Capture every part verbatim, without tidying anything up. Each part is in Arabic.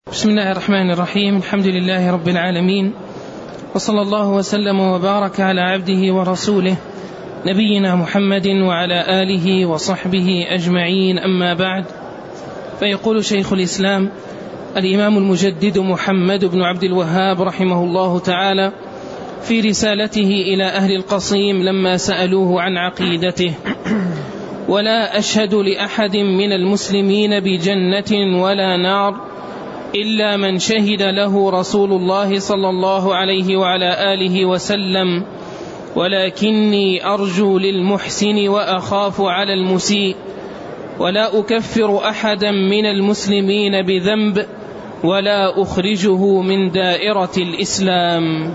بسم الله الرحمن الرحيم. الحمد لله رب العالمين، وصلى الله وسلم وبارك على عبده ورسوله نبينا محمد وعلى آله وصحبه أجمعين، أما بعد. فيقول شيخ الإسلام الإمام المجدد محمد بن عبد الوهاب رحمه الله تعالى في رسالته إلى أهل القصيم لما سألوه عن عقيدته: ولا أشهد لأحد من المسلمين بجنة ولا نار إلا من شهد له رسول الله صلى الله عليه وعلى آله وسلم، ولكني أرجو للمحسن وأخاف على المسيء، ولا أكفر أحدا من المسلمين بذنب، ولا أخرجه من دائرة الإسلام.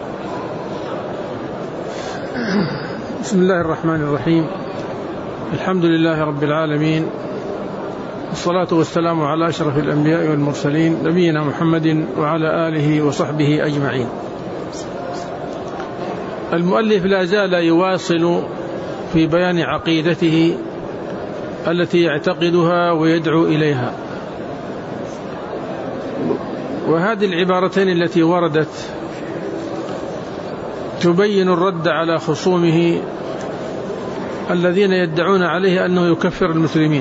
بسم الله الرحمن الرحيم. الحمد لله رب العالمين، والصلاة والسلام على أشرف الأنبياء والمرسلين نبينا محمد وعلى آله وصحبه أجمعين. المؤلف لا زال يواصل في بيان عقيدته التي يعتقدها ويدعو إليها، وهذه العبارتين التي وردت تبين الرد على خصومه الذين يدعون عليه أنه يكفر المسلمين.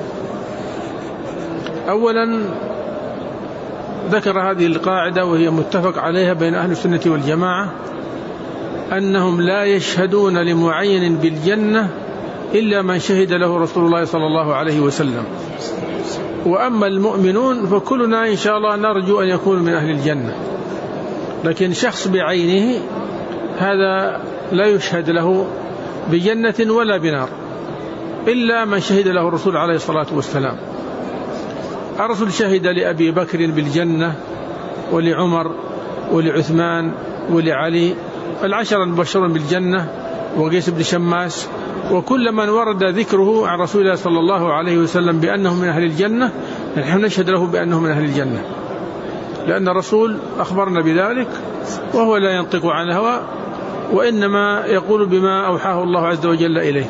أولا ذكر هذه القاعدة وهي متفق عليها بين أهل السنة والجماعة، أنهم لا يشهدون لمعين بالجنة إلا من شهد له رسول الله صلى الله عليه وسلم. وأما المؤمنون فكلنا إن شاء الله نرجو أن يكون من أهل الجنة، لكن شخص بعينه هذا لا يشهد له بجنة ولا بنار إلا من شهد له الرسول عليه الصلاة والسلام. الرسول شهد لأبي بكر بالجنة، ولعمر، ولعثمان، ولعلي، العشر المبشرون بالجنة، وقيس بن شماس، وكل من ورد ذكره عن رسول الله صلى الله عليه وسلم بأنه من أهل الجنة نحن نشهد له بأنه من أهل الجنة، لأن الرسول أخبرنا بذلك، وهو لا ينطق عن الهوى، وإنما يقول بما أوحاه الله عز وجل إليه.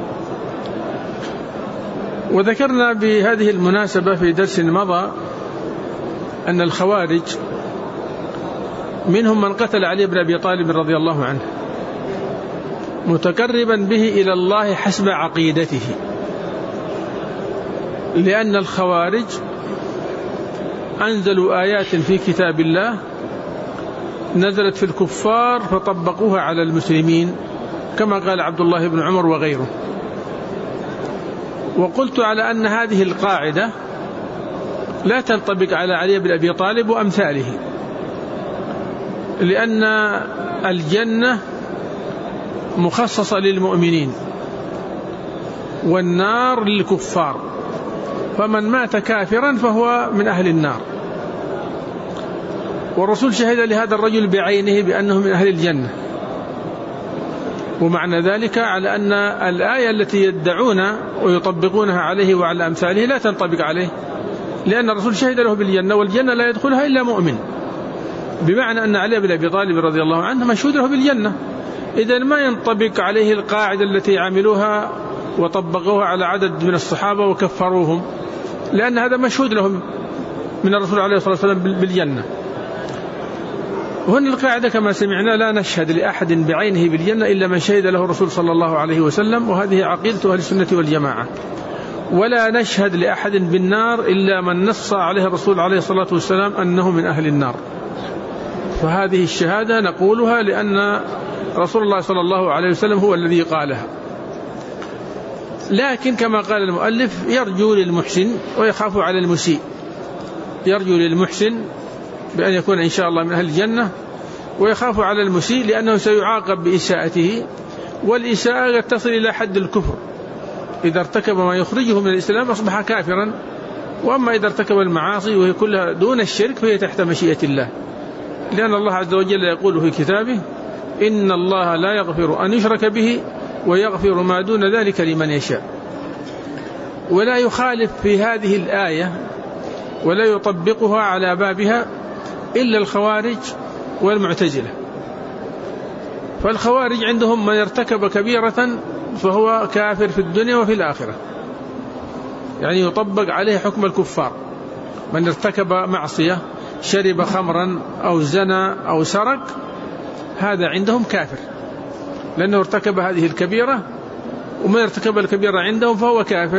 وذكرنا بهذه المناسبة في درس مضى أن الخوارج منهم من قتل علي بن أبي طالب رضي الله عنه متقربا به إلى الله حسب عقيدته، لأن الخوارج أنزلوا آيات في كتاب الله نزلت في الكفار فطبقوها على المسلمين، كما قال عبد الله بن عمر وغيره. وقلت على أن هذه القاعدة لا تنطبق على علي بن أبي طالب وأمثاله، لأن الجنة مخصصة للمؤمنين والنار للكفار، فمن مات كافرا فهو من أهل النار. والرسول شهد لهذا الرجل بعينه بأنه من أهل الجنة، ومعنى ذلك على أن الآية التي يدعون ويطبقونها عليه وعلى أمثاله لا تنطبق عليه، لأن الرسول شهد له بالجنة، والجنة لا يدخلها إلا مؤمن، بمعنى أن علي بن أبي طالب رضي الله عنه مشهود له بالجنة. إذن ما ينطبق عليه القاعدة التي عملوها وطبقوها على عدد من الصحابة وكفروهم، لأن هذا مشهود لهم من الرسول عليه الصلاة والسلام بالجنة. وهنا القاعدة كما سمعنا: لا نشهد لأحد بعينه بالجنة إلا من شهد له الرسول صلى الله عليه وسلم، وهذه عقيدة أهل السنة والجماعة. ولا نشهد لأحد بالنار إلا من نص عليه الرسول عليه الصلاة والسلام أنه من أهل النار. فهذه الشهادة نقولها لأن رسول الله صلى الله عليه وسلم هو الذي قالها. لكن كما قال المؤلف: يرجو للمحسن ويخاف على المسيء. يرجو للمحسن بأن يكون إن شاء الله من أهل الجنة، ويخاف على المسيء لأنه سيعاقب بإساءته، والإساءة تصل إلى حد الكفر. إذا ارتكب ما يخرجه من الإسلام أصبح كافرا، وأما إذا ارتكب المعاصي وهي كلها دون الشرك فهي تحت مشيئة الله، لأن الله عز وجل يقول في كتابه: إن الله لا يغفر أن يشرك به ويغفر ما دون ذلك لمن يشاء. ولا يخالف في هذه الآية ولا يطبقها على بابها إلا الخوارج والمعتزلة. فالخوارج عندهم من ارتكب كبيرة فهو كافر في الدنيا وفي الآخرة، يعني يطبق عليه حكم الكفار، من ارتكب معصية شرب خمرا أو زنى أو سرق هذا عندهم كافر، لأنه ارتكب هذه الكبيرة، ومن ارتكب الكبيرة عندهم فهو كافر.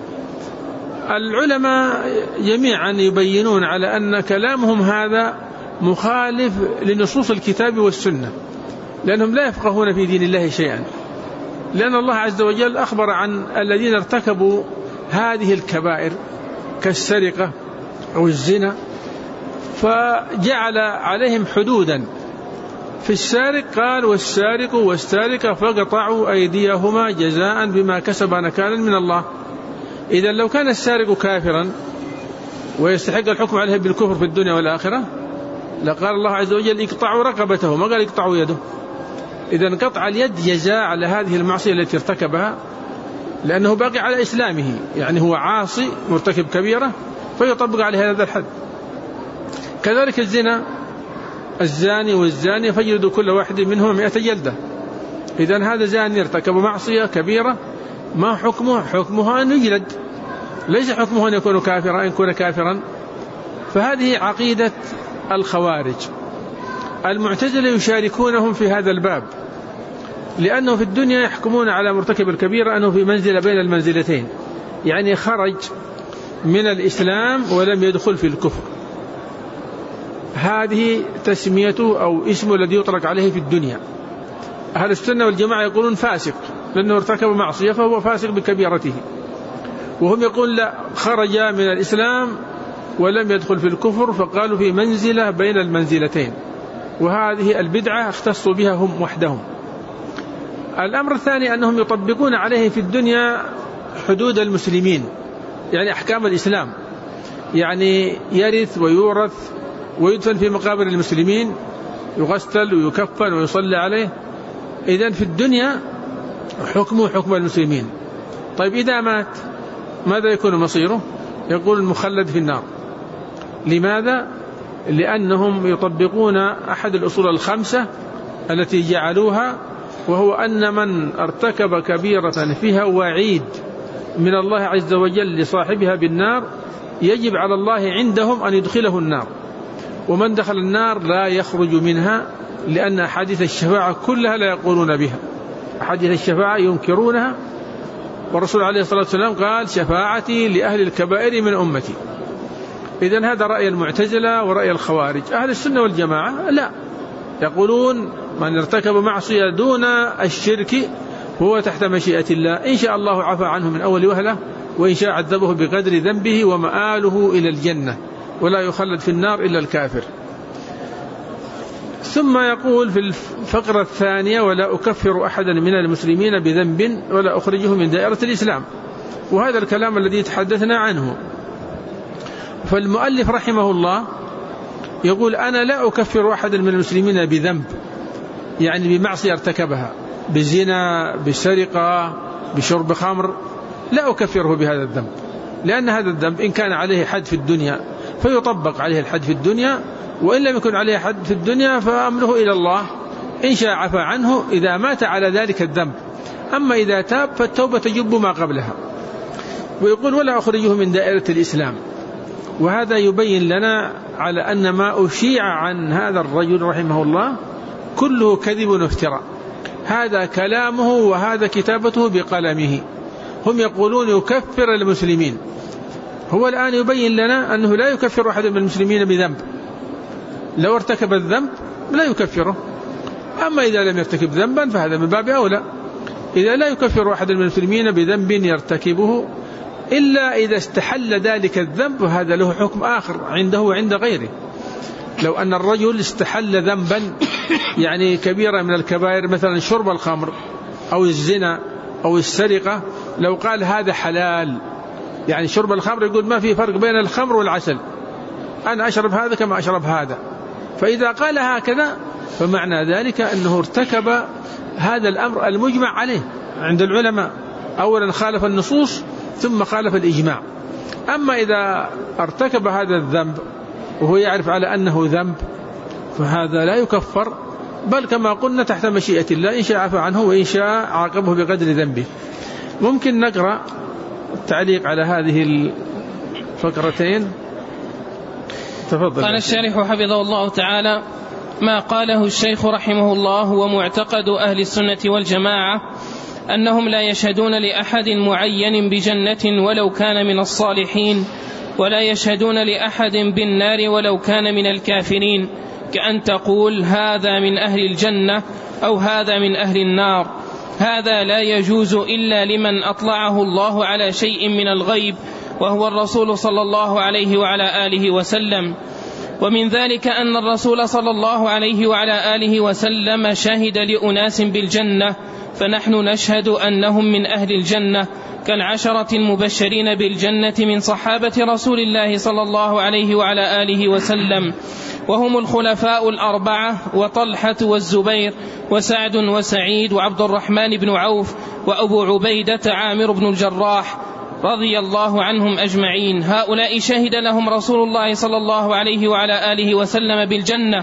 العلماء جميعا يبينون على أن كلامهم هذا مخالف لنصوص الكتاب والسنة، لأنهم لا يفقهون في دين الله شيئا، لأن الله عز وجل أخبر عن الذين ارتكبوا هذه الكبائر كالسرقة أو الزنا، فجعل عليهم حدودا. في السارق قال والسارق والسارقة فقطعوا أيديهما جزاء بما كسب نكالا من الله. إذا لو كان السارق كافرا ويستحق الحكم عليه بالكفر في الدنيا والآخرة لقال الله عز وجل اقطعوا رقبته، ما قال اقطعوا يده. إذا قطع اليد جزاء على هذه المعصية التي ارتكبها، لأنه باقي على إسلامه، يعني هو عاصي مرتكب كبيرة فيطبق عليه هذا الحد. كذلك الزنا، الزاني والزانية فجلدوا كل واحد منهما مئة جلدة. إذن هذا زاني ارتكب معصية كبيرة، ما حكمه؟ حكمه أن يجلد، ليس حكمه أن يكون كافرا إن كان كافرا. فهذه عقيدة الخوارج. المعتزلة يشاركونهم في هذا الباب، لأنه في الدنيا يحكمون على مرتكب الكبيرة أنه في منزلة بين المنزلتين، يعني خرج من الإسلام ولم يدخل في الكفر. هذه تسميته أو اسمه الذي يطلق عليه في الدنيا. أهل السنة والجماعة يقولون فاسق، لأنه ارتكب معصية فهو فاسق بكبيرته، وهم يقول لا، خرج من الإسلام ولم يدخل في الكفر، فقالوا في منزلة بين المنزلتين، وهذه البدعة اختصوا بها هم وحدهم. الأمر الثاني أنهم يطبقون عليه في الدنيا حدود المسلمين، يعني أحكام الإسلام، يعني يرث ويورث ويدفن في مقابر المسلمين، يغسل ويكفن ويصلى عليه. إذن في الدنيا حكمه حكم المسلمين. طيب إذا مات ماذا يكون مصيره؟ يقول المخلد في النار. لماذا؟ لأنهم يطبقون أحد الأصول الخمسة التي جعلوها، وهو أن من ارتكب كبيرة فيها وعيد من الله عز وجل لصاحبها بالنار يجب على الله عندهم أن يدخله النار، ومن دخل النار لا يخرج منها، لأن أحاديث الشفاعة كلها لا يقولون بها، أحاديث الشفاعة ينكرونها، والرسول عليه الصلاة والسلام قال شفاعتي لأهل الكبائر من أمتي. إذن هذا رأي المعتزلة ورأي الخوارج. أهل السنة والجماعة لا، يقولون من ارتكب معصية دون الشرك هو تحت مشيئة الله، إن شاء الله عفى عنه من أول وهلة، وإن شاء عذبه بقدر ذنبه ومآله إلى الجنة، ولا يخلد في النار إلا الكافر. ثم يقول في الفقرة الثانية ولا أكفر أحدا من المسلمين بذنب ولا أخرجه من دائرة الإسلام، وهذا الكلام الذي تحدثنا عنه. فالمؤلف رحمه الله يقول أنا لا أكفر أحدا من المسلمين بذنب، يعني بمعصية ارتكبها، بزنا، بسرقة، بشرب خمر، لا أكفره بهذا الذنب، لأن هذا الذنب إن كان عليه حد في الدنيا فيطبق عليه الحد في الدنيا، وإن لم يكن عليه حد في الدنيا فأمره إلى الله، إن شاء عفى عنه إذا مات على ذلك الذنب، أما إذا تاب فالتوبة تجب ما قبلها. ويقول ولا أخرجه من دائرة الإسلام، وهذا يبين لنا على أن ما أشيع عن هذا الرجل رحمه الله كله كذب وافتراء. هذا كلامه وهذا كتابته بقلمه. هم يقولون يكفر المسلمين، هو الآن يبين لنا أنه لا يكفر أحد من المسلمين بذنب، لو ارتكب الذنب لا يكفره، أما إذا لم يرتكب ذنبا فهذا من باب أولى. إذا لا يكفر أحد من المسلمين بذنب يرتكبه إلا إذا استحل ذلك الذنب، وهذا له حكم آخر عنده وعند غيره. لو أن الرجل استحل ذنبا يعني كبيرة من الكبائر، مثلا شرب الخمر أو الزنا أو السرقة، لو قال هذا حلال، يعني شرب الخمر يقول ما في فرق بين الخمر والعسل، أنا أشرب هذا كما أشرب هذا، فإذا قال هكذا فمعنى ذلك أنه ارتكب هذا الأمر المجمع عليه عند العلماء، أولا خالف النصوص ثم خالف الإجماع. أما إذا ارتكب هذا الذنب وهو يعرف على أنه ذنب فهذا لا يكفر، بل كما قلنا تحت مشيئة الله، إن شاء عفى عنه وإن شاء عاقبه بقدر ذنبه. ممكن نقرأ التعليق على هذه الفقرتين. تفضل. قال الشارح حفظه الله تعالى: ما قاله الشيخ رحمه الله هو معتقد أهل السنة والجماعة أنهم لا يشهدون لأحد معين بجنة ولو كان من الصالحين، ولا يشهدون لأحد بالنار ولو كان من الكافرين، كأن تقول هذا من أهل الجنة أو هذا من أهل النار. هذا لا يجوز إلا لمن أطلعه الله على شيء من الغيب، وهو الرسول صلى الله عليه وعلى آله وسلم. ومن ذلك أن الرسول صلى الله عليه وعلى آله وسلم شهد لأناس بالجنة، فنحن نشهد أنهم من أهل الجنة، كالعشرة المبشرين بالجنة من صحابة رسول الله صلى الله عليه وعلى آله وسلم، وهم الخلفاء الأربعة وطلحة والزبير وسعد وسعيد وعبد الرحمن بن عوف وأبو عبيدة عامر بن الجراح رضي الله عنهم أجمعين. هؤلاء شهد لهم رسول الله صلى الله عليه وعلى آله وسلم بالجنة.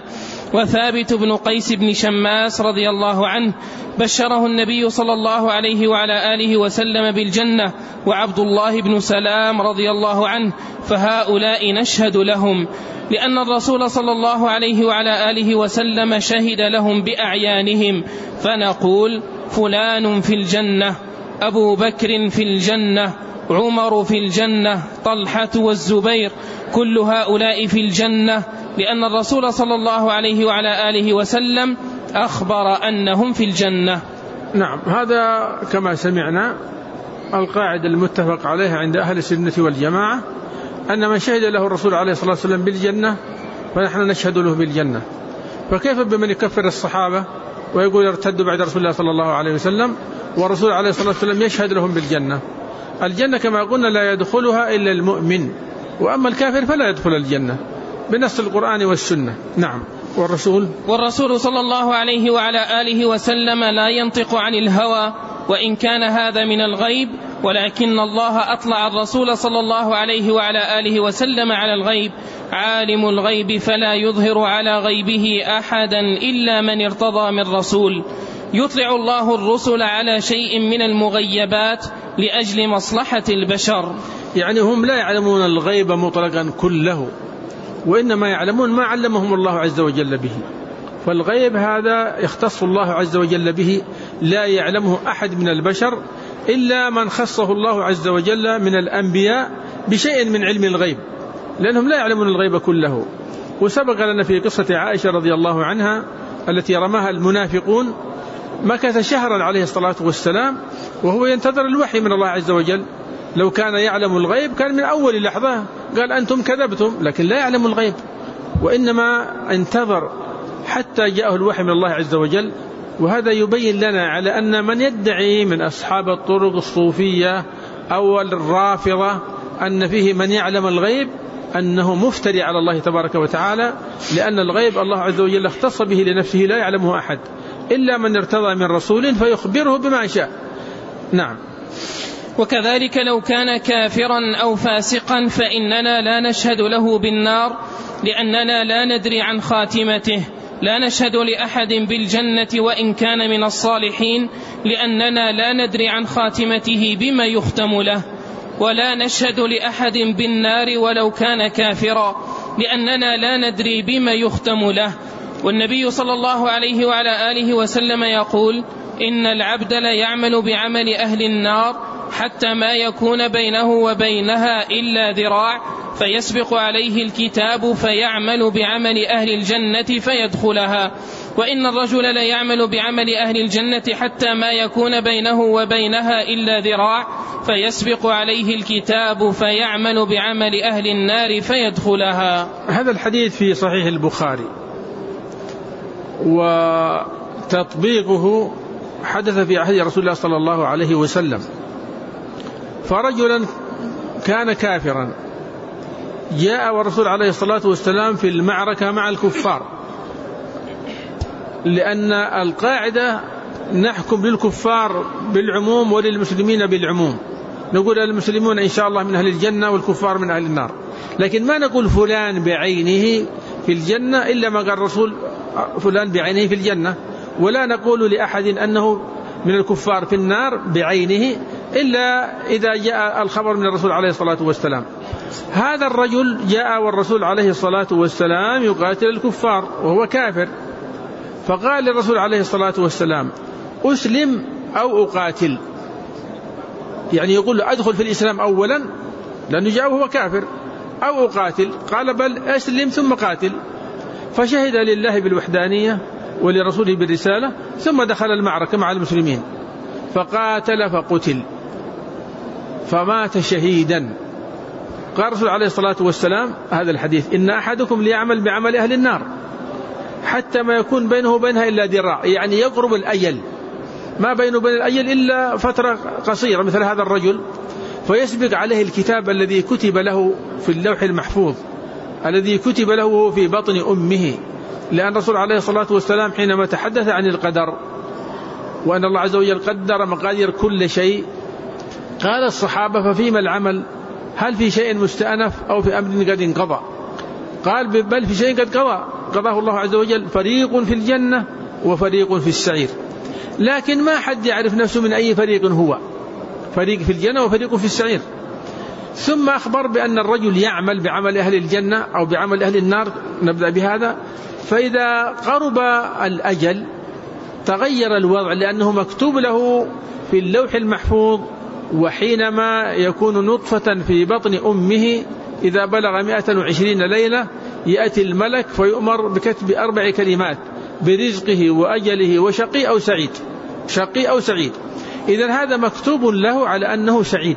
وثابت بن قيس بن شماس رضي الله عنه بشره النبي صلى الله عليه وعلى آله وسلم بالجنة، وعبد الله بن سلام رضي الله عنه، فهؤلاء نشهد لهم لأن الرسول صلى الله عليه وعلى آله وسلم شهد لهم بأعيانهم، فنقول فلان في الجنة، أبو بكر في الجنة، عمر في الجنة، طلحة والزبير، كل هؤلاء في الجنة، لأن الرسول صلى الله عليه وعلى آله وسلم أخبر أنهم في الجنة. نعم، هذا كما سمعنا القاعدة المتفق عليها عند أهل السنة والجماعة، أن من شهد له الرسول عليه الصلاة والسلام بالجنة فنحن نشهد له بالجنة. فكيف بمن يكفر الصحابة ويقول ارتدوا بعد رسول الله صلى الله عليه وسلم والرسول عليه الصلاة والسلام يشهد لهم بالجنة؟ الجنة كما قلنا لا يدخلها إلا المؤمن، وأما الكافر فلا يدخل الجنة بنص القرآن والسنة. نعم. والرسول والرسول صلى الله عليه وعلى آله وسلم لا ينطق عن الهوى، وإن كان هذا من الغيب، ولكن الله أطلع الرسول صلى الله عليه وعلى آله وسلم على الغيب. عالم الغيب فلا يظهر على غيبه أحدا إلا من ارتضى من رسول. يطلع الله الرسل على شيء من المغيبات لأجل مصلحة البشر. يعني هم لا يعلمون الغيب مطلقا كله، وإنما يعلمون ما علمهم الله عز وجل به. فالغيب هذا يختص الله عز وجل به، لا يعلمه أحد من البشر إلا من خصه الله عز وجل من الأنبياء بشيء من علم الغيب، لأنهم لا يعلمون الغيب كله. وسبق لنا في قصة عائشة رضي الله عنها التي رماها المنافقون، مكث شهرا عليه الصلاة والسلام وهو ينتظر الوحي من الله عز وجل. لو كان يعلم الغيب كان من أول لحظة قال أنتم كذبتم، لكن لا يعلم الغيب، وإنما انتظر حتى جاءه الوحي من الله عز وجل. وهذا يبين لنا على أن من يدعي من أصحاب الطرق الصوفية أو الرافضة أن فيه من يعلم الغيب أنه مفتري على الله تبارك وتعالى، لأن الغيب الله عز وجل اختص به لنفسه لا يعلمه أحد إلا من ارتضى من رسول فيخبره بما شاء. نعم. وكذلك لو كان كافرا أو فاسقا فإننا لا نشهد له بالنار، لأننا لا ندري عن خاتمته. لا نشهد لأحد بالجنة وإن كان من الصالحين، لأننا لا ندري عن خاتمته بما يختم له. ولا نشهد لأحد بالنار ولو كان كافرا، لأننا لا ندري بما يختم له. والنبي صلى الله عليه وعلى آله وسلم يقول: إن العبد لا يعمل بعمل أهل النار حتى ما يكون بينه وبينها إلا ذراع، فيسبق عليه الكتاب فيعمل بعمل أهل الجنة فيدخلها. وإن الرجل لا يعمل بعمل أهل الجنة حتى ما يكون بينه وبينها إلا ذراع، فيسبق عليه الكتاب فيعمل بعمل أهل النار فيدخلها. هذا الحديث في صحيح البخاري، وتطبيقه حدث في عهد رسول الله صلى الله عليه وسلم. فرجلا كان كافرا جاء والرسول عليه الصلاة والسلام في المعركة مع الكفار، لأن القاعدة نحكم للكفار بالعموم وللمسلمين بالعموم، نقول المسلمون إن شاء الله من أهل الجنة والكفار من أهل النار، لكن ما نقول فلان بعينه في الجنة إلا ما قال الرسول فلان بعينه في الجنة، ولا نقول لأحد أنه من الكفار في النار بعينه إلا إذا جاء الخبر من الرسول عليه الصلاة والسلام. هذا الرجل جاء والرسول عليه الصلاة والسلام يقاتل الكفار وهو كافر، فقال للرسول عليه الصلاة والسلام: أسلم أو أقاتل؟ يعني يقول له: أدخل في الإسلام أولا لأنه جاء وهو كافر، أو أقاتل؟ قال: بل أسلم ثم قاتل. فشهد لله بالوحدانية ولرسوله بالرسالة، ثم دخل المعركة مع المسلمين فقاتل فقتل فمات شهيدا. قال الرسول عليه الصلاة والسلام هذا الحديث: إن أحدكم ليعمل بعمل أهل النار حتى ما يكون بينه وبينها إلا ذراع، يعني يقرب الأجل، ما بينه وبين الأجل إلا فترة قصيرة مثل هذا الرجل، فيسبق عليه الكتاب الذي كتب له في اللوح المحفوظ، الذي كتب له وهو في بطن أمه. لأن الرسول عليه الصلاة والسلام حينما تحدث عن القدر وأن الله عز وجل قدر مقادير كل شيء، قال الصحابة: ففيما العمل؟ هل في شيء مستأنف أو في أمر قد انقضى؟ قال: بل في شيء قد قضى قضاه الله عز وجل، فريق في الجنة وفريق في السعير. لكن ما حد يعرف نفسه من أي فريق هو، فريق في الجنة وفريق في السعير. ثم أخبر بأن الرجل يعمل بعمل أهل الجنة أو بعمل أهل النار. نبدأ بهذا. فإذا قرب الأجل تغير الوضع، لأنه مكتوب له في اللوح المحفوظ، وحينما يكون نطفة في بطن أمه إذا بلغ مئة وعشرين ليلة يأتي الملك فيؤمر بكتب أربع كلمات: برزقه وأجله وشقي أو سعيد، شقي أو سعيد. إذن هذا مكتوب له على أنه سعيد.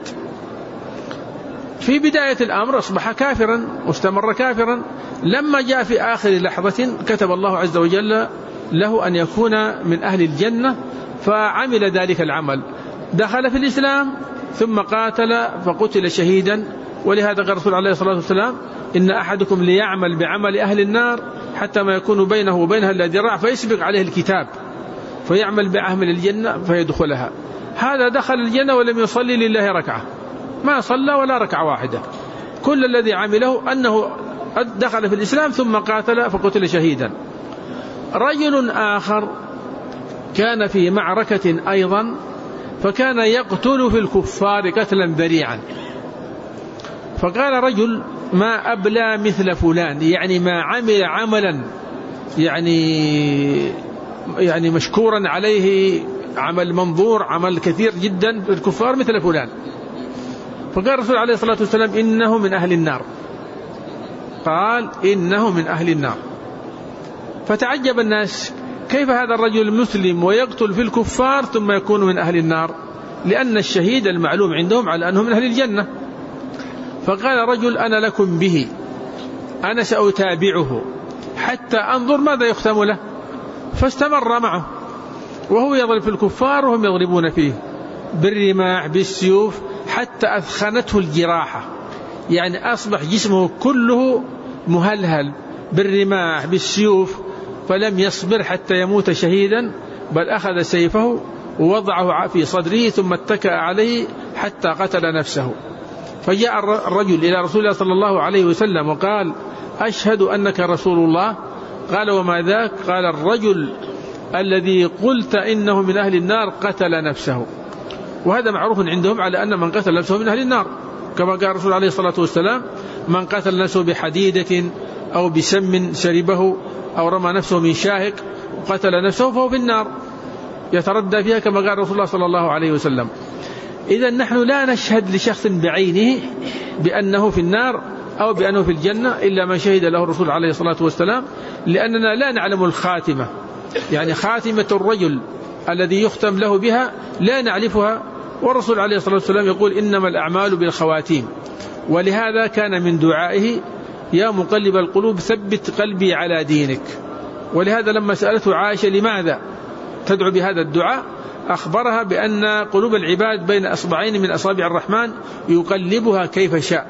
في بداية الأمر أصبح كافرا واستمر كافرا، لما جاء في آخر لحظة كتب الله عز وجل له أن يكون من أهل الجنة، فعمل ذلك العمل، دخل في الإسلام ثم قاتل فقتل شهيدا. ولهذا قال الرسول عليه الصلاة والسلام: إن أحدكم ليعمل بعمل أهل النار حتى ما يكون بينه وبينها إلا ذراع فيسبق عليه الكتاب فيعمل بعمل الجنة فيدخلها. هذا دخل الجنة ولم يصلي لله ركعة، ما صلى ولا ركعة واحدة. كل الذي عمله أنه دخل في الإسلام ثم قاتل فقتل شهيدا. رجل آخر كان في معركة أيضا، فكان يقتل في الكفار قتلا ذريعا، فقال رجل: ما أبلى مثل فلان، يعني ما عمل عملا يعني يعني مشكورا عليه، عمل منظور، عمل كثير جدا في الكفار مثل فلان. فقال الرسول عليه الصلاة والسلام: إنه من أهل النار. قال: إنه من أهل النار. فتعجب الناس: كيف هذا الرجل مسلم ويقتل في الكفار ثم يكون من أهل النار؟ لأن الشهيد المعلوم عندهم على أنه من أهل الجنة. فقال رجل: أنا لكم به، أنا سأتابعه حتى أنظر ماذا يختم له. فاستمر معه وهو يضرب في الكفار وهم يضربون فيه بالرماح بالسيوف حتى أثخنته الجراحة، يعني أصبح جسمه كله مهلهل بالرماح بالسيوف، فلم يصبر حتى يموت شهيدا، بل أخذ سيفه ووضعه في صدره ثم اتكأ عليه حتى قتل نفسه. فجاء الرجل إلى رسول الله صلى الله عليه وسلم وقال: أشهد أنك رسول الله. قال: وما ذاك؟ قال: الرجل الذي قلت إنه من أهل النار قتل نفسه. وهذا معروف عندهم على أن من قتل نفسه من أهل النار، كما قال الرسول عليه الصلاة والسلام: من قتل نفسه بحديدة أو بسم شربه أو رمى نفسه من شاهق وقتل نفسه فهو في النار يتردى فيها، كما قال رسول الله صلى الله عليه وسلم. إذن نحن لا نشهد لشخص بعينه بأنه في النار أو بأنه في الجنة إلا ما شهد له الرسول عليه الصلاة والسلام، لأننا لا نعلم الخاتمة، يعني خاتمة الرجل الذي يختم له بها لا نعرفها. والرسول عليه الصلاة والسلام يقول: إنما الأعمال بالخواتيم. ولهذا كان من دعائه: يا مقلب القلوب ثبت قلبي على دينك. ولهذا لما سألته عائشة: لماذا تدعو بهذا الدعاء؟ أخبرها بأن قلوب العباد بين أصبعين من أصابع الرحمن يقلبها كيف شاء،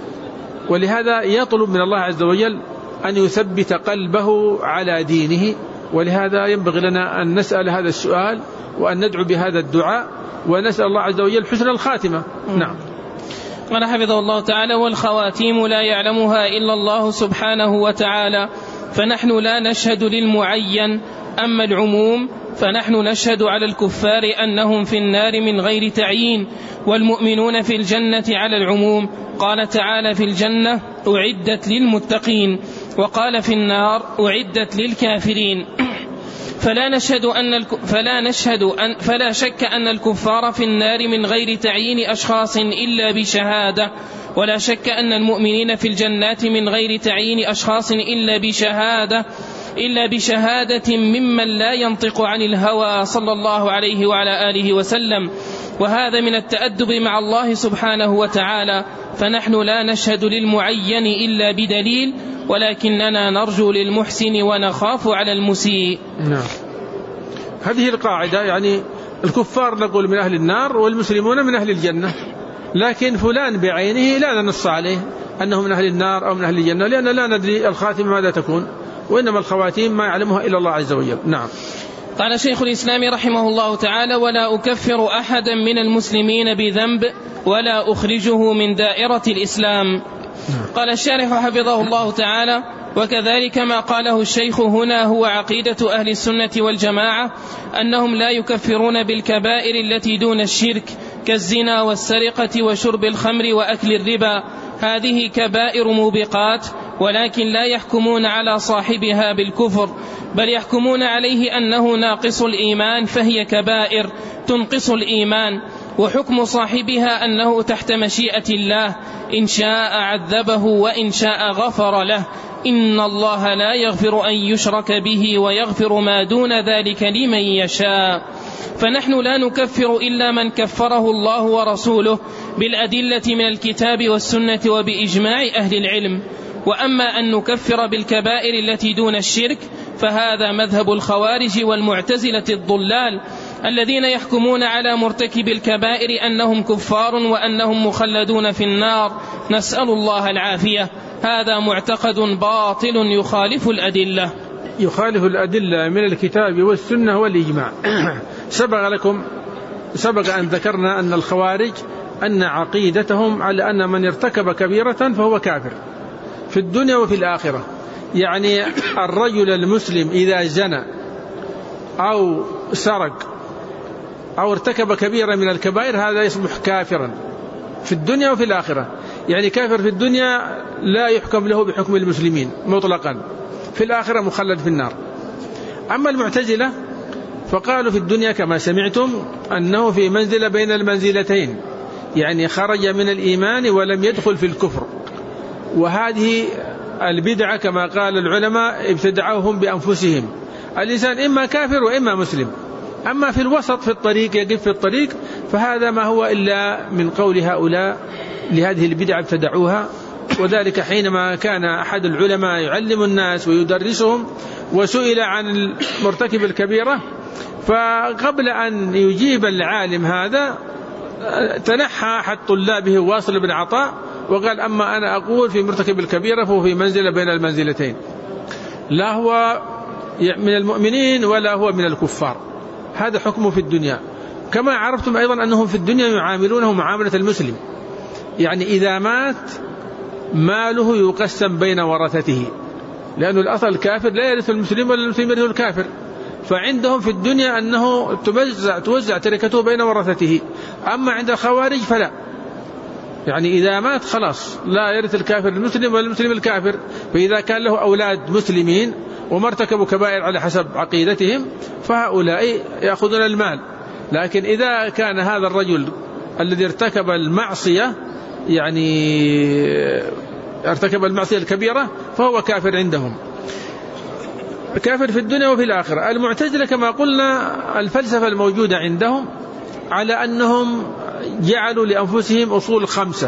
ولهذا يطلب من الله عز وجل أن يثبت قلبه على دينه. ولهذا ينبغي لنا أن نسأل هذا السؤال وأن ندعو بهذا الدعاء ونسأل الله عز وجل حسن الخاتمة. نعم. قال حفظه الله تعالى: والخواتيم لا يعلمها إلا الله سبحانه وتعالى، فنحن لا نشهد للمعين أما العموم فنحن نشهد على الكفار أنهم في النار من غير تعيين، والمؤمنون في الجنة على العموم. قال تعالى في الجنة أعدت للمتقين، وقال في النار أعدت للكافرين. فلا نشهد أن الك... فلا نشهد أن... فلا شك أن الكفار في النار من غير تعيين أشخاص إلا بشهادة، ولا شك أن المؤمنين في الجنات من غير تعيين أشخاص إلا بشهادة إلا بشهادة ممن لا ينطق عن الهوى صلى الله عليه وعلى آله وسلم، وهذا من التأدب مع الله سبحانه وتعالى. فنحن لا نشهد للمعين إلا بدليل، ولكننا نرجو للمحسن ونخاف على المسيء. نعم. هذه القاعدة، يعني الكفار نقول من أهل النار والمسلمون من أهل الجنة، لكن فلان بعينه لا ننص عليه أنه من أهل النار أو من أهل الجنة، لأن لا ندري الخاتمة ماذا تكون، وإنما الخواتيم ما يعلمها إلا الله عز وجل. نعم. قال شيخ الإسلام رحمه الله تعالى: ولا أكفر أحدا من المسلمين بذنب ولا أخرجه من دائرة الإسلام. قال الشارح حفظه الله تعالى: وكذلك ما قاله الشيخ هنا هو عقيدة أهل السنة والجماعة، أنهم لا يكفرون بالكبائر التي دون الشرك كالزنا والسرقة وشرب الخمر وأكل الربا، هذه كبائر موبقات، ولكن لا يحكمون على صاحبها بالكفر، بل يحكمون عليه أنه ناقص الإيمان، فهي كبائر تنقص الإيمان، وحكم صاحبها أنه تحت مشيئة الله، إن شاء عذبه وإن شاء غفر له، إن الله لا يغفر أن يشرك به ويغفر ما دون ذلك لمن يشاء. فنحن لا نكفر إلا من كفره الله ورسوله بالأدلة من الكتاب والسنة وبإجماع أهل العلم. وأما أن نكفر بالكبائر التي دون الشرك فهذا مذهب الخوارج والمعتزلة الضلال، الذين يحكمون على مرتكب الكبائر أنهم كفار وأنهم مخلدون في النار، نسأل الله العافية. هذا معتقد باطل يخالف الأدلة يخالف الأدلة من الكتاب والسنة والإجماع. سبق لكم سبق أن ذكرنا أن الخوارج أن عقيدتهم على أن من ارتكب كبيرة فهو كافر في الدنيا وفي الآخرة. يعني الرجل المسلم إذا زنى أو سرق أو ارتكب كبيرة من الكبائر هذا يصبح كافرا في الدنيا وفي الآخرة. يعني كافر في الدنيا لا يحكم له بحكم المسلمين مطلقا، في الآخرة مخلد في النار. أما المعتزلة فقالوا في الدنيا كما سمعتم أنه في منزلة بين المنزلتين، يعني خرج من الإيمان ولم يدخل في الكفر. وهذه البدعة كما قال العلماء ابتدعوهم بأنفسهم، الإنسان إما كافر وإما مسلم، أما في الوسط في الطريق يقف في الطريق فهذا ما هو إلا من قول هؤلاء لهذه البدعة ابتدعوها. وذلك حينما كان أحد العلماء يعلم الناس ويدرسهم وسئل عن مرتكب الكبيرة، فقبل أن يجيب العالم هذا تنحى أحد طلابه واصل بن عطاء وقال: أما أنا أقول في مرتكب الكبيرة فهو في منزلة بين المنزلتين، لا هو من المؤمنين ولا هو من الكفار، هذا حكمه في الدنيا. كما عرفتم أيضا أنهم في الدنيا يعاملونه معاملة المسلم، يعني إذا مات ماله يقسم بين ورثته، لأنه الأصل الكافر لا يرث المسلم ولا المسلم يرث الكافر، فعندهم في الدنيا أنه توزع, توزع تركته بين ورثته. أما عند الخوارج فلا، يعني إذا مات خلاص لا يرث الكافر المسلم ولا المسلم الكافر. فإذا كان له أولاد مسلمين وما ارتكبوا كبائر على حسب عقيدتهم فهؤلاء يأخذون المال، لكن إذا كان هذا الرجل الذي ارتكب المعصية يعني ارتكب المعصية الكبيرة فهو كافر عندهم، كافر في الدنيا وفي الآخرة. المعتزلة كما قلنا الفلسفة الموجودة عندهم على أنهم جعلوا لأنفسهم أصول خمسة.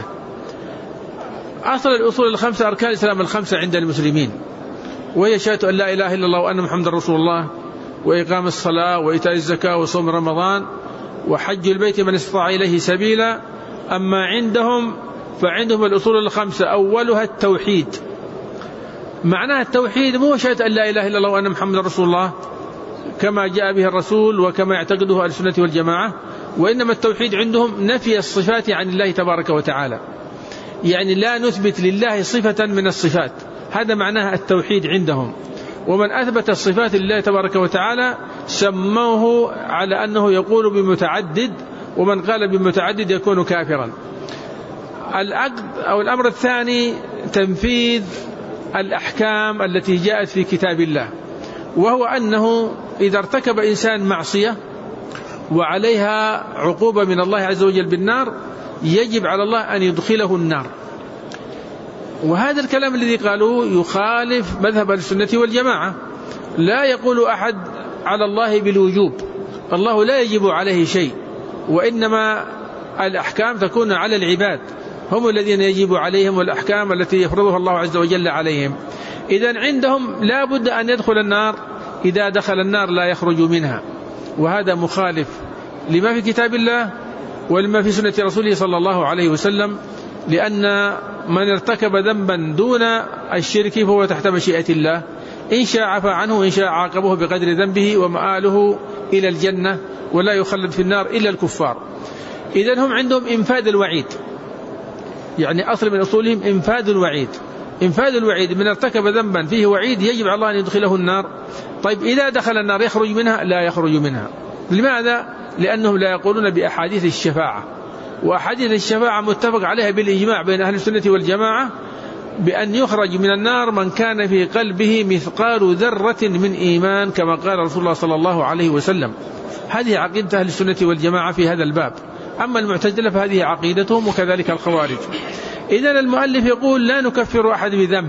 أصل الأصول الخمسة أركان الإسلام الخمسة عند المسلمين، وهي شهادة أن لا إله إلا الله وأن محمد رسول الله، وإقام الصلاة، وإيتاء الزكاة، وصوم رمضان، وحج البيت من استطاع إليه سبيلا. أما عندهم فعندهم الأصول الخمسة أولها التوحيد. معناها التوحيد مو شهادة أن لا إله إلا الله وأن محمد رسول الله كما جاء به الرسول وكما يعتقده أهل السنة والجماعة، وإنما التوحيد عندهم نفي الصفات عن الله تبارك وتعالى، يعني لا نثبت لله صفة من الصفات، هذا معناها التوحيد عندهم. ومن أثبت الصفات لله تبارك وتعالى سموه على أنه يقول بمتعدد، ومن قال بمتعدد يكون كافرا. العقد أو الأمر الثاني تنفيذ الأحكام التي جاءت في كتاب الله، وهو أنه إذا ارتكب إنسان معصية وعليها عقوبة من الله عز وجل بالنار يجب على الله أن يدخله النار. وهذا الكلام الذي قالوه يخالف مذهب السنة والجماعة. لا يقول أحد على الله بالوجوب، الله لا يجب عليه شيء، وإنما الأحكام تكون على العباد، هم الذين يجب عليهم الأحكام التي يفرضها الله عز وجل عليهم. إذن عندهم لا بد أن يدخل النار، إذا دخل النار لا يخرج منها، وهذا مخالف لما في كتاب الله ولما في سنة رسوله صلى الله عليه وسلم، لأن من ارتكب ذنبا دون الشرك فهو تحت مشيئة الله، إن شاء عفى عنه وإن شاء عاقبه بقدر ذنبه، ومآله إلى الجنة، ولا يخلد في النار إلا الكفار. إذن هم عندهم إنفاذ الوعيد، يعني أصل من أصولهم إنفاذ الوعيد. إنفاذ الوعيد، من ارتكب ذنبا فيه وعيد يجب على الله أن يدخله النار. طيب إذا دخل النار يخرج منها؟ لا يخرج منها. لماذا؟ لأنهم لا يقولون بأحاديث الشفاعة، وأحاديث الشفاعة متفق عليها بالإجماع بين أهل السنة والجماعة بأن يخرج من النار من كان في قلبه مثقال ذرة من إيمان، كما قال رسول الله صلى الله عليه وسلم. هذه عقيدة أهل السنة والجماعة في هذا الباب. أما المعتزلة فهذه عقيدتهم، وكذلك الخوارج. إذن المؤلف يقول لا نكفر أحد بذنب،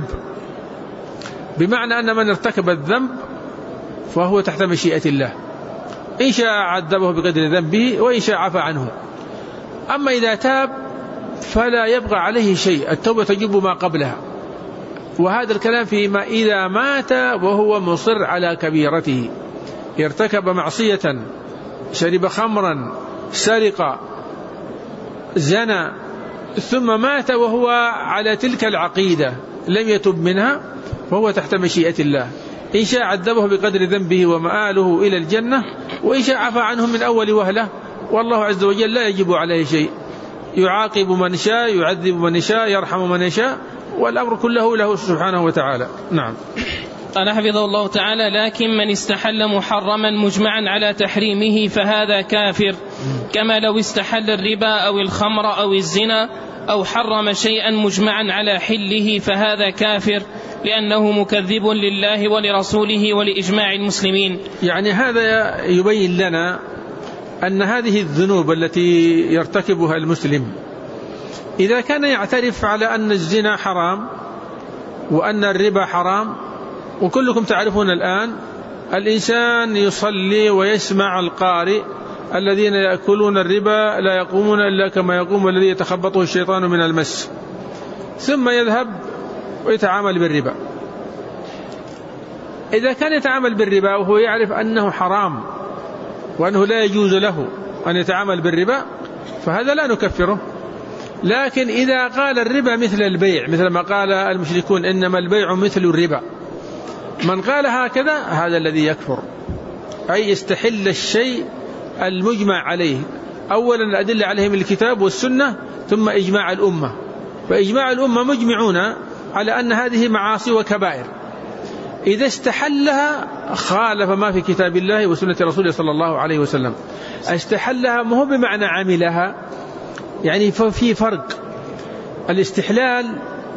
بمعنى أن من ارتكب الذنب فهو تحت مشيئة الله، إن شاء عذبه بقدر ذنبه وإن شاء عفى عنه. أما إذا تاب فلا يبقى عليه شيء، التوبة تجب ما قبلها. وهذا الكلام فيما إذا مات وهو مصر على كبيرته، ارتكب معصية، شرب خمرا، سرق، زنى، ثم مات وهو على تلك العقيدة لم يتب منها، فهو تحت مشيئة الله، إن شاء عذبه بقدر ذنبه ومآله إلى الجنة، وإن شاء عفى عنه من أول وهلة، والله عز وجل لا يجب عليه شيء، يعاقب من شاء، يعذب من شاء، يرحم من يشاء، والأمر كله له سبحانه وتعالى. نعم. قال حفظه الله تعالى: لكن من استحل محرما مجمعا على تحريمه فهذا كافر، كما لو استحل الربا أو الخمر أو الزنا أو حرم شيئا مجمعا على حله فهذا كافر، لأنه مكذب لله ولرسوله ولإجماع المسلمين. يعني هذا يبين لنا أن هذه الذنوب التي يرتكبها المسلم إذا كان يعترف على أن الزنا حرام وأن الربا حرام، وكلكم تعرفون الآن الإنسان يصلي ويسمع القارئ الذين يأكلون الربا لا يقومون إلا كما يقوم الذي يتخبطه الشيطان من المس، ثم يذهب ويتعامل بالربا. إذا كان يتعامل بالربا وهو يعرف أنه حرام وأنه لا يجوز له أن يتعامل بالربا فهذا لا نكفره. لكن إذا قال الربا مثل البيع، مثل ما قال المشركون إنما البيع مثل الربا، من قال هكذا هذا الذي يكفر، أي استحل الشيء المجمع عليه. أولا الأدلة عليه من الكتاب والسنة، ثم إجماع الأمة، فإجماع الأمة مجمعون على أن هذه معاصي وكبائر. إذا استحلها خالف ما في كتاب الله وسنة رسوله صلى الله عليه وسلم. استحلها ما هو بمعنى عملها، يعني في فرق. الاستحلال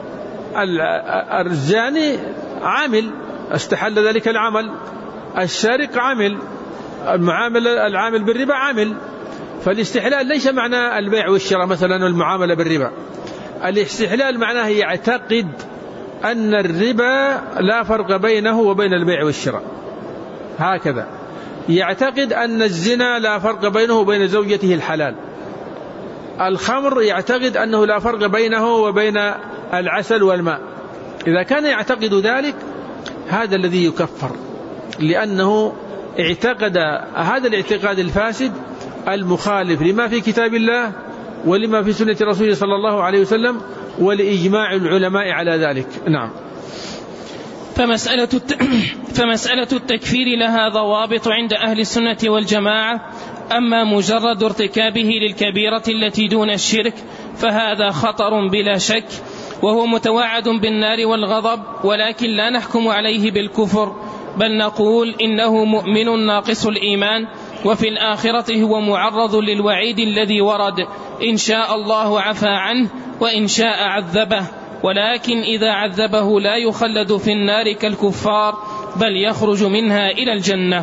الزاني عامل، استحل ذلك العمل، السارق عامل، المعاملة العامل بالربا عامل. فالاستحلال ليس معنى البيع والشراء مثلا والمعاملة بالربا. الاستحلال معناه يعتقد أن الربا لا فرق بينه وبين البيع والشراء، هكذا يعتقد أن الزنا لا فرق بينه وبين زوجته الحلال، الخمر يعتقد أنه لا فرق بينه وبين العسل والماء. إذا كان يعتقد ذلك هذا الذي يكفر، لأنه اعتقد هذا الاعتقاد الفاسد المخالف لما في كتاب الله ولما في سنة رسوله صلى الله عليه وسلم ولإجماع العلماء على ذلك. نعم. فمسألة, الت... فمسألة التكفير لها ضوابط عند أهل السنة والجماعة. أما مجرد ارتكابه للكبيرة التي دون الشرك فهذا خطر بلا شك، وهو متوعد بالنار والغضب، ولكن لا نحكم عليه بالكفر، بل نقول إنه مؤمن ناقص الإيمان، وفي الآخرة هو معرض للوعيد الذي ورد، إن شاء الله عفى عنه وإن شاء عذبه، ولكن إذا عذبه لا يخلد في النار كالكفار، بل يخرج منها إلى الجنة،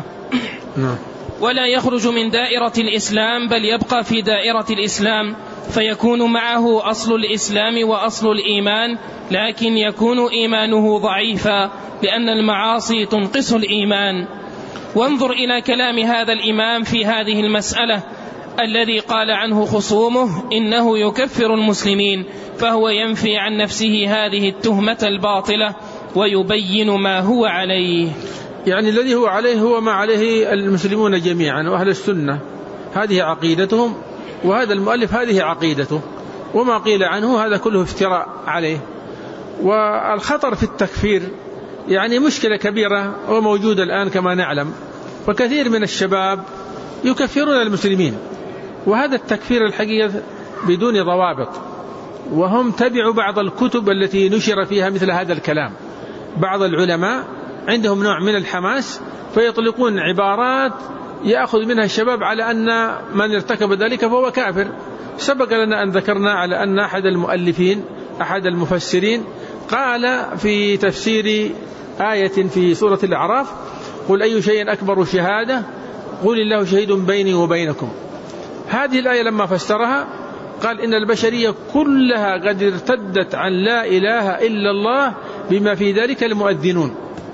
ولا يخرج من دائرة الإسلام، بل يبقى في دائرة الإسلام، فيكون معه أصل الإسلام وأصل الإيمان، لكن يكون إيمانه ضعيفا لأن المعاصي تنقص الإيمان. وانظر إلى كلام هذا الإمام في هذه المسألة الذي قال عنه خصومه إنه يكفر المسلمين، فهو ينفي عن نفسه هذه التهمة الباطلة ويبين ما هو عليه. يعني الذي هو عليه هو ما عليه المسلمون جميعا وأهل السنة، هذه عقيدتهم، وهذا المؤلف هذه عقيدته، وما قيل عنه هذا كله افتراء عليه. والخطر في التكفير يعني مشكلة كبيرة وموجودة الآن كما نعلم، وكثير من الشباب يكفرون المسلمين، وهذا التكفير الحقيقة بدون ضوابط، وهم تبعوا بعض الكتب التي نشر فيها مثل هذا الكلام. بعض العلماء عندهم نوع من الحماس فيطلقون عبارات يأخذ منها الشباب على أن من ارتكب ذلك فهو كافر. سبق لنا أن ذكرنا على أن أحد المؤلفين أحد المفسرين قال في تفسير آية في سورة الأعراف: قل أي شيء أكبر شهادة قل الله شهيد بيني وبينكم. هذه الآية لما فسرها قال إن البشرية كلها قد ارتدت عن لا إله إلا الله بما في ذلك المؤذنون.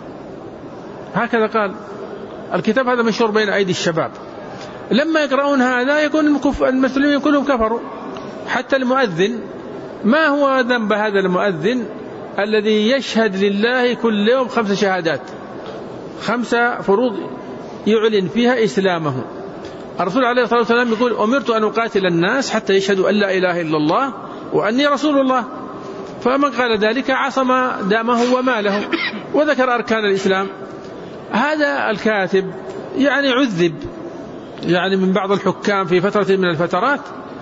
هكذا قال. الكتاب هذا مشهور بين أيدي الشباب، لما يقرؤون هذا يكون المسلمين كلهم كفروا، حتى المؤذن. ما هو ذنب هذا المؤذن الذي يشهد لله كل يوم خمس شهادات، خمسة فروض يعلن فيها إسلامه؟ الرسول عليه الصلاة والسلام يقول: أمرت أن أقاتل الناس حتى يشهدوا أن لا إله إلا الله وأني رسول الله. فمن قال ذلك عصم دامه وماله، وذكر أركان الإسلام. هذا الكاتب يعني عذب يعني من بعض الحكام في فترة من الفترات،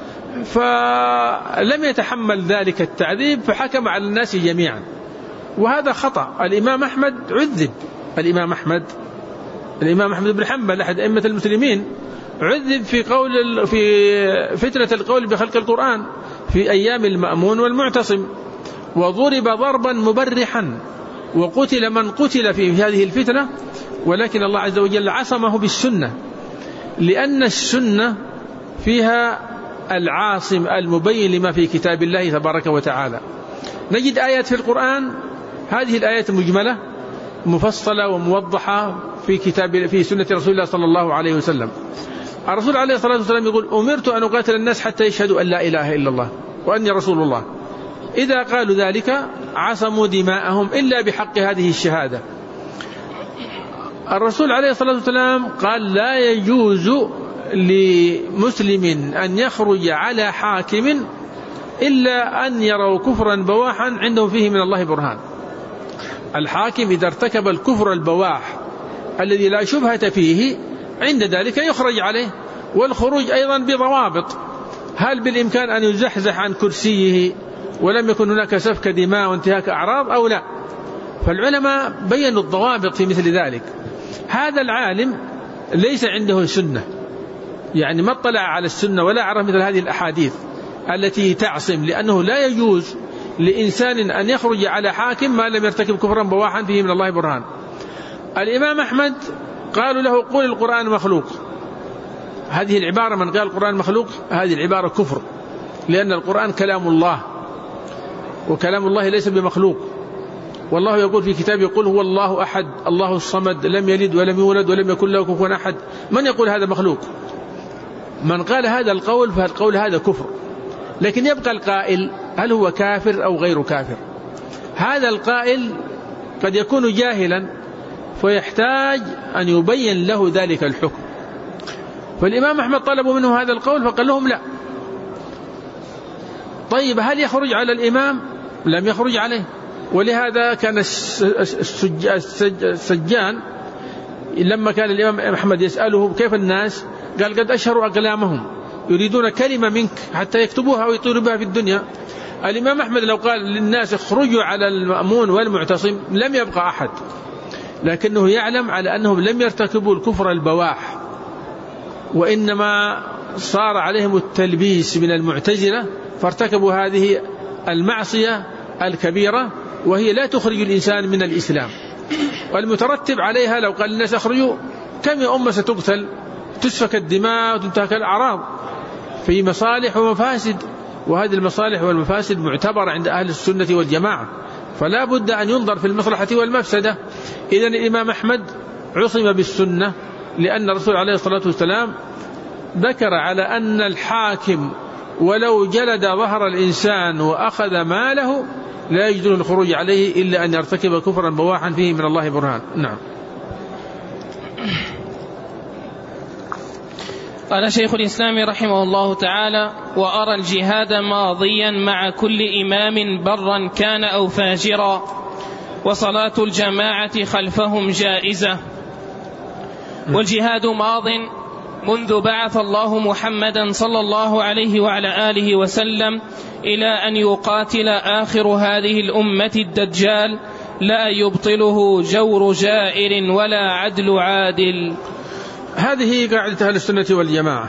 فلم يتحمل ذلك التعذيب فحكم على الناس جميعا، وهذا خطأ. الإمام أحمد عذب، الإمام أحمد الإمام أحمد بن حنبل أحد أئمة المسلمين عذب في قول في فتنة القول بخلق القرآن في أيام المأمون والمعتصم، وضرب ضربا مبرحا، وقتل من قتل في هذه الفتنة، ولكن الله عز وجل عصمه بالسنة، لأن السنة فيها العاصم المبين لما في كتاب الله تبارك وتعالى. نجد آيات في القرآن، هذه الآيات مجملة مفصلة وموضحة في كتاب في سنة رسول الله صلى الله عليه وسلم. الرسول عليه الصلاة والسلام يقول: أمرت أن أقاتل الناس حتى يشهدوا أن لا إله إلا الله وأني رسول الله. إذا قالوا ذلك عصموا دماءهم إلا بحق هذه الشهادة. الرسول عليه الصلاة والسلام قال: لا يجوز لمسلم أن يخرج على حاكم إلا أن يروا كفرا بواحا عندهم فيه من الله برهان. الحاكم إذا ارتكب الكفر البواح الذي لا شبهة فيه عند ذلك يخرج عليه، والخروج أيضا بضوابط. هل بالإمكان أن يزحزح عن كرسيه ولم يكن هناك سفك دماء وانتهاك أعراض أو لا؟ فالعلماء بيّنوا الضوابط في مثل ذلك. هذا العالم ليس عنده سنة، يعني ما اطلع على السنة ولا عرف مثل هذه الأحاديث التي تعصم، لأنه لا يجوز لإنسان أن يخرج على حاكم ما لم يرتكب كفرا بواحا فيه من الله برهان. الإمام أحمد قالوا له: قول القرآن مخلوق. هذه العبارة من قال القرآن مخلوق هذه العبارة كفر، لأن القرآن كلام الله، وكلام الله ليس بمخلوق. والله يقول في كتابه: قل هو الله أحد الله الصمد لم يلد ولم يولد ولم يكن له كفوا أحد. من يقول هذا مخلوق؟ من قال هذا القول فالقول هذا كفر. لكن يبقى القائل هل هو كافر أو غير كافر؟ هذا القائل قد يكون جاهلا فيحتاج أن يبين له ذلك الحكم. فالإمام أحمد طلبوا منه هذا القول فقال لهم لا. طيب هل يخرج على الإمام؟ لم يخرج عليه. ولهذا كان السجان لما كان الإمام أحمد يسأله كيف الناس، قال: قد أشهروا أقلامهم يريدون كلمة منك حتى يكتبوها ويطيروا بها في الدنيا. الإمام أحمد لو قال للناس اخرجوا على المأمون والمعتصم لم يبقى أحد، لكنه يعلم على أنهم لم يرتكبوا الكفر البواح، وإنما صار عليهم التلبيس من المعتزلة فارتكبوا هذه المعصية الكبيرة، وهي لا تخرج الإنسان من الإسلام. والمترتب عليها لو قال الناس اخرجوا، كم يا أمة ستقتل، تسفك الدماء وتنتهك الأعراض، في مصالح ومفاسد، وهذه المصالح والمفاسد معتبرة عند أهل السنة والجماعة، فلا بد أن ينظر في المصلحة والمفسدة. إذن الإمام أحمد عصم بالسنة، لأن الرسول عليه الصلاة والسلام ذكر على أن الحاكم ولو جلد ظهر الإنسان وأخذ ماله لا يجوز الخروج عليه إلا أن يرتكب كفرا بواحا فيه من الله برهان. نعم. قال شيخ الإسلام رحمه الله تعالى: وأرى الجهاد ماضيا مع كل إمام برا كان أو فاجرا، وصلاة الجماعة خلفهم جائزة. والجهاد ماض منذ بعث الله محمدا صلى الله عليه وعلى آله وسلم إلى أن يقاتل آخر هذه الأمة الدجال، لا يبطله جور جائر ولا عدل عادل. هذه قاعدة أهل السنة والجماعة،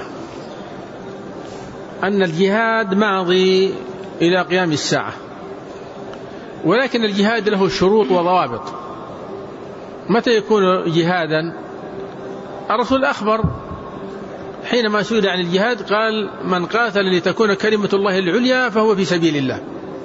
أن الجهاد ماضي إلى قيام الساعة، ولكن الجهاد له شروط وضوابط. متى يكون جهادا؟ الرسول أخبر حينما سئل عن الجهاد قال: من قاتل لتكون كلمة الله العليا فهو في سبيل الله.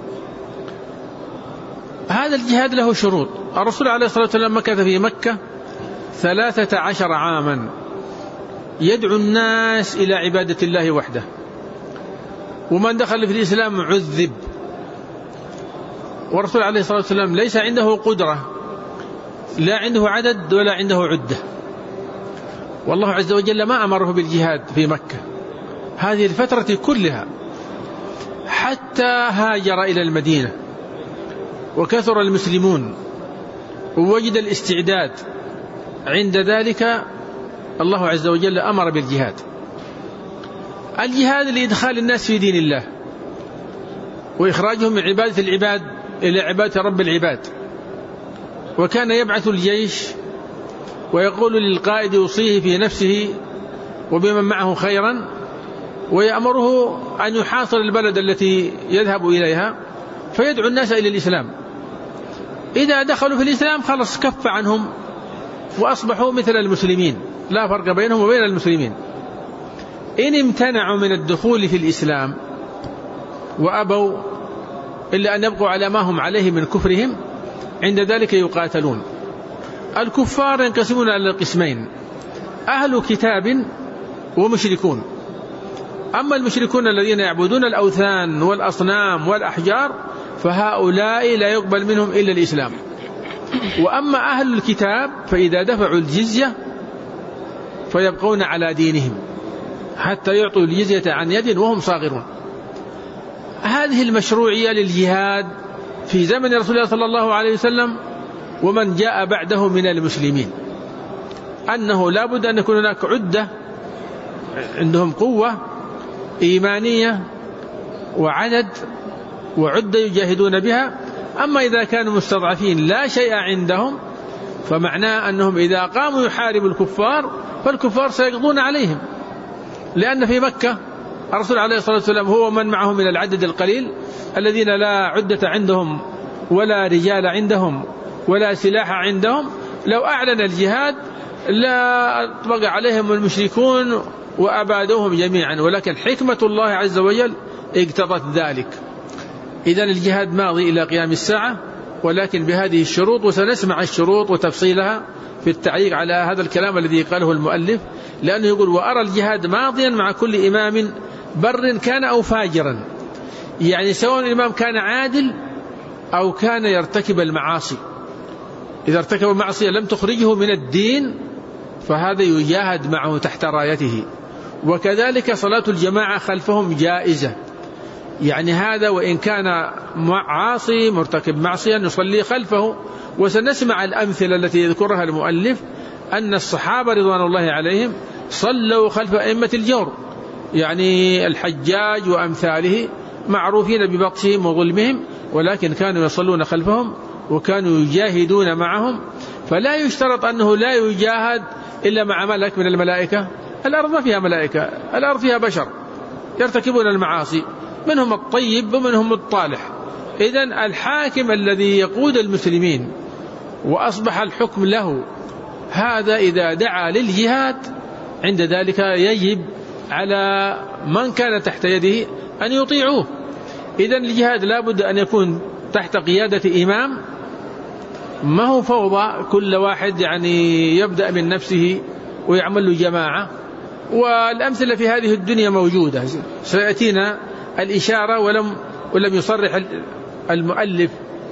هذا الجهاد له شروط. الرسول عليه الصلاة والسلام مكث في مكة ثلاثة عشر عاما يدعو الناس إلى عبادة الله وحده، ومن دخل في الإسلام عذب. والرسول عليه الصلاة والسلام ليس عنده قدرة، لا عنده عدد ولا عنده عدة، والله عز وجل ما أمره بالجهاد في مكة هذه الفترة كلها حتى هاجر إلى المدينة وكثر المسلمون ووجد الاستعداد. عند ذلك الله عز وجل أمر بالجهاد. الجهاد لإدخال الناس في دين الله وإخراجهم من عبادة العباد إلى عبادة رب العباد. وكان يبعث الجيش ويقول للقائد يوصيه في نفسه وبمن معه خيرا، ويأمره أن يحاصر البلد التي يذهب إليها فيدعو الناس إلى الإسلام. إذا دخلوا في الإسلام خلص كف عنهم وأصبحوا مثل المسلمين، لا فرق بينهم وبين المسلمين. إن امتنعوا من الدخول في الإسلام وأبوا إلا أن يبقوا على ما هم عليه من كفرهم، عند ذلك يقاتلون. الكفار ينقسمون إلى قسمين: أهل كتاب ومشركون. أما المشركون الذين يعبدون الأوثان والأصنام والأحجار فهؤلاء لا يقبل منهم إلا الإسلام. وأما أهل الكتاب فإذا دفعوا الجزية فيبقون على دينهم حتى يعطوا الجزية عن يد وهم صاغرون. هذه المشروعية للجهاد في زمن رسول الله صلى الله عليه وسلم ومن جاء بعده من المسلمين، أنه لا بد أن يكون هناك عدة عندهم قوة إيمانية وعدد وعدة يجاهدون بها. أما إذا كانوا مستضعفين لا شيء عندهم فمعناه أنهم إذا قاموا يحاربوا الكفار فالكفار سيقضون عليهم، لأن في مكة الرسول عليه الصلاة والسلام هو من معه من العدد القليل الذين لا عدة عندهم ولا رجال عندهم ولا سلاح عندهم. لو أعلن الجهاد لا أطبق عليهم المشركون وأبادوهم جميعا، ولكن حكمة الله عز وجل اقتضت ذلك. إذن الجهاد ماضي إلى قيام الساعة، ولكن بهذه الشروط، وسنسمع الشروط وتفصيلها في التعليق على هذا الكلام الذي قاله المؤلف، لأنه يقول: وأرى الجهاد ماضيا مع كل إمام بر كان أو فاجرا، يعني سواء الإمام كان عادل أو كان يرتكب المعاصي. إذا ارتكب المعصية لم تخرجه من الدين فهذا يجاهد معه تحت رايته. وكذلك صلاة الجماعة خلفهم جائزة، يعني هذا وإن كان عاصي مرتكب معصية نصلي خلفه. وسنسمع الأمثلة التي يذكرها المؤلف أن الصحابة رضوان الله عليهم صلوا خلف أئمة الجور، يعني الحجاج وأمثاله معروفين ببطشهم وظلمهم، ولكن كانوا يصلون خلفهم وكانوا يجاهدون معهم فلا يشترط أنه لا يجاهد إلا مع ملك من الملائكة. الأرض ما فيها ملائكة، الأرض فيها بشر يرتكبون المعاصي، منهم الطيب ومنهم الطالح. إذن الحاكم الذي يقود المسلمين وأصبح الحكم له، هذا إذا دعا للجهاد عند ذلك يجب على من كان تحت يده أن يطيعوه. إذن الجهاد لا بد أن يكون تحت قيادة إمام، ما هو فوضى كل واحد يعني يبدأ من نفسه ويعمل له جماعة. والأمثلة في هذه الدنيا موجودة، سيأتينا الإشارة ولم ولم يصرح المؤلف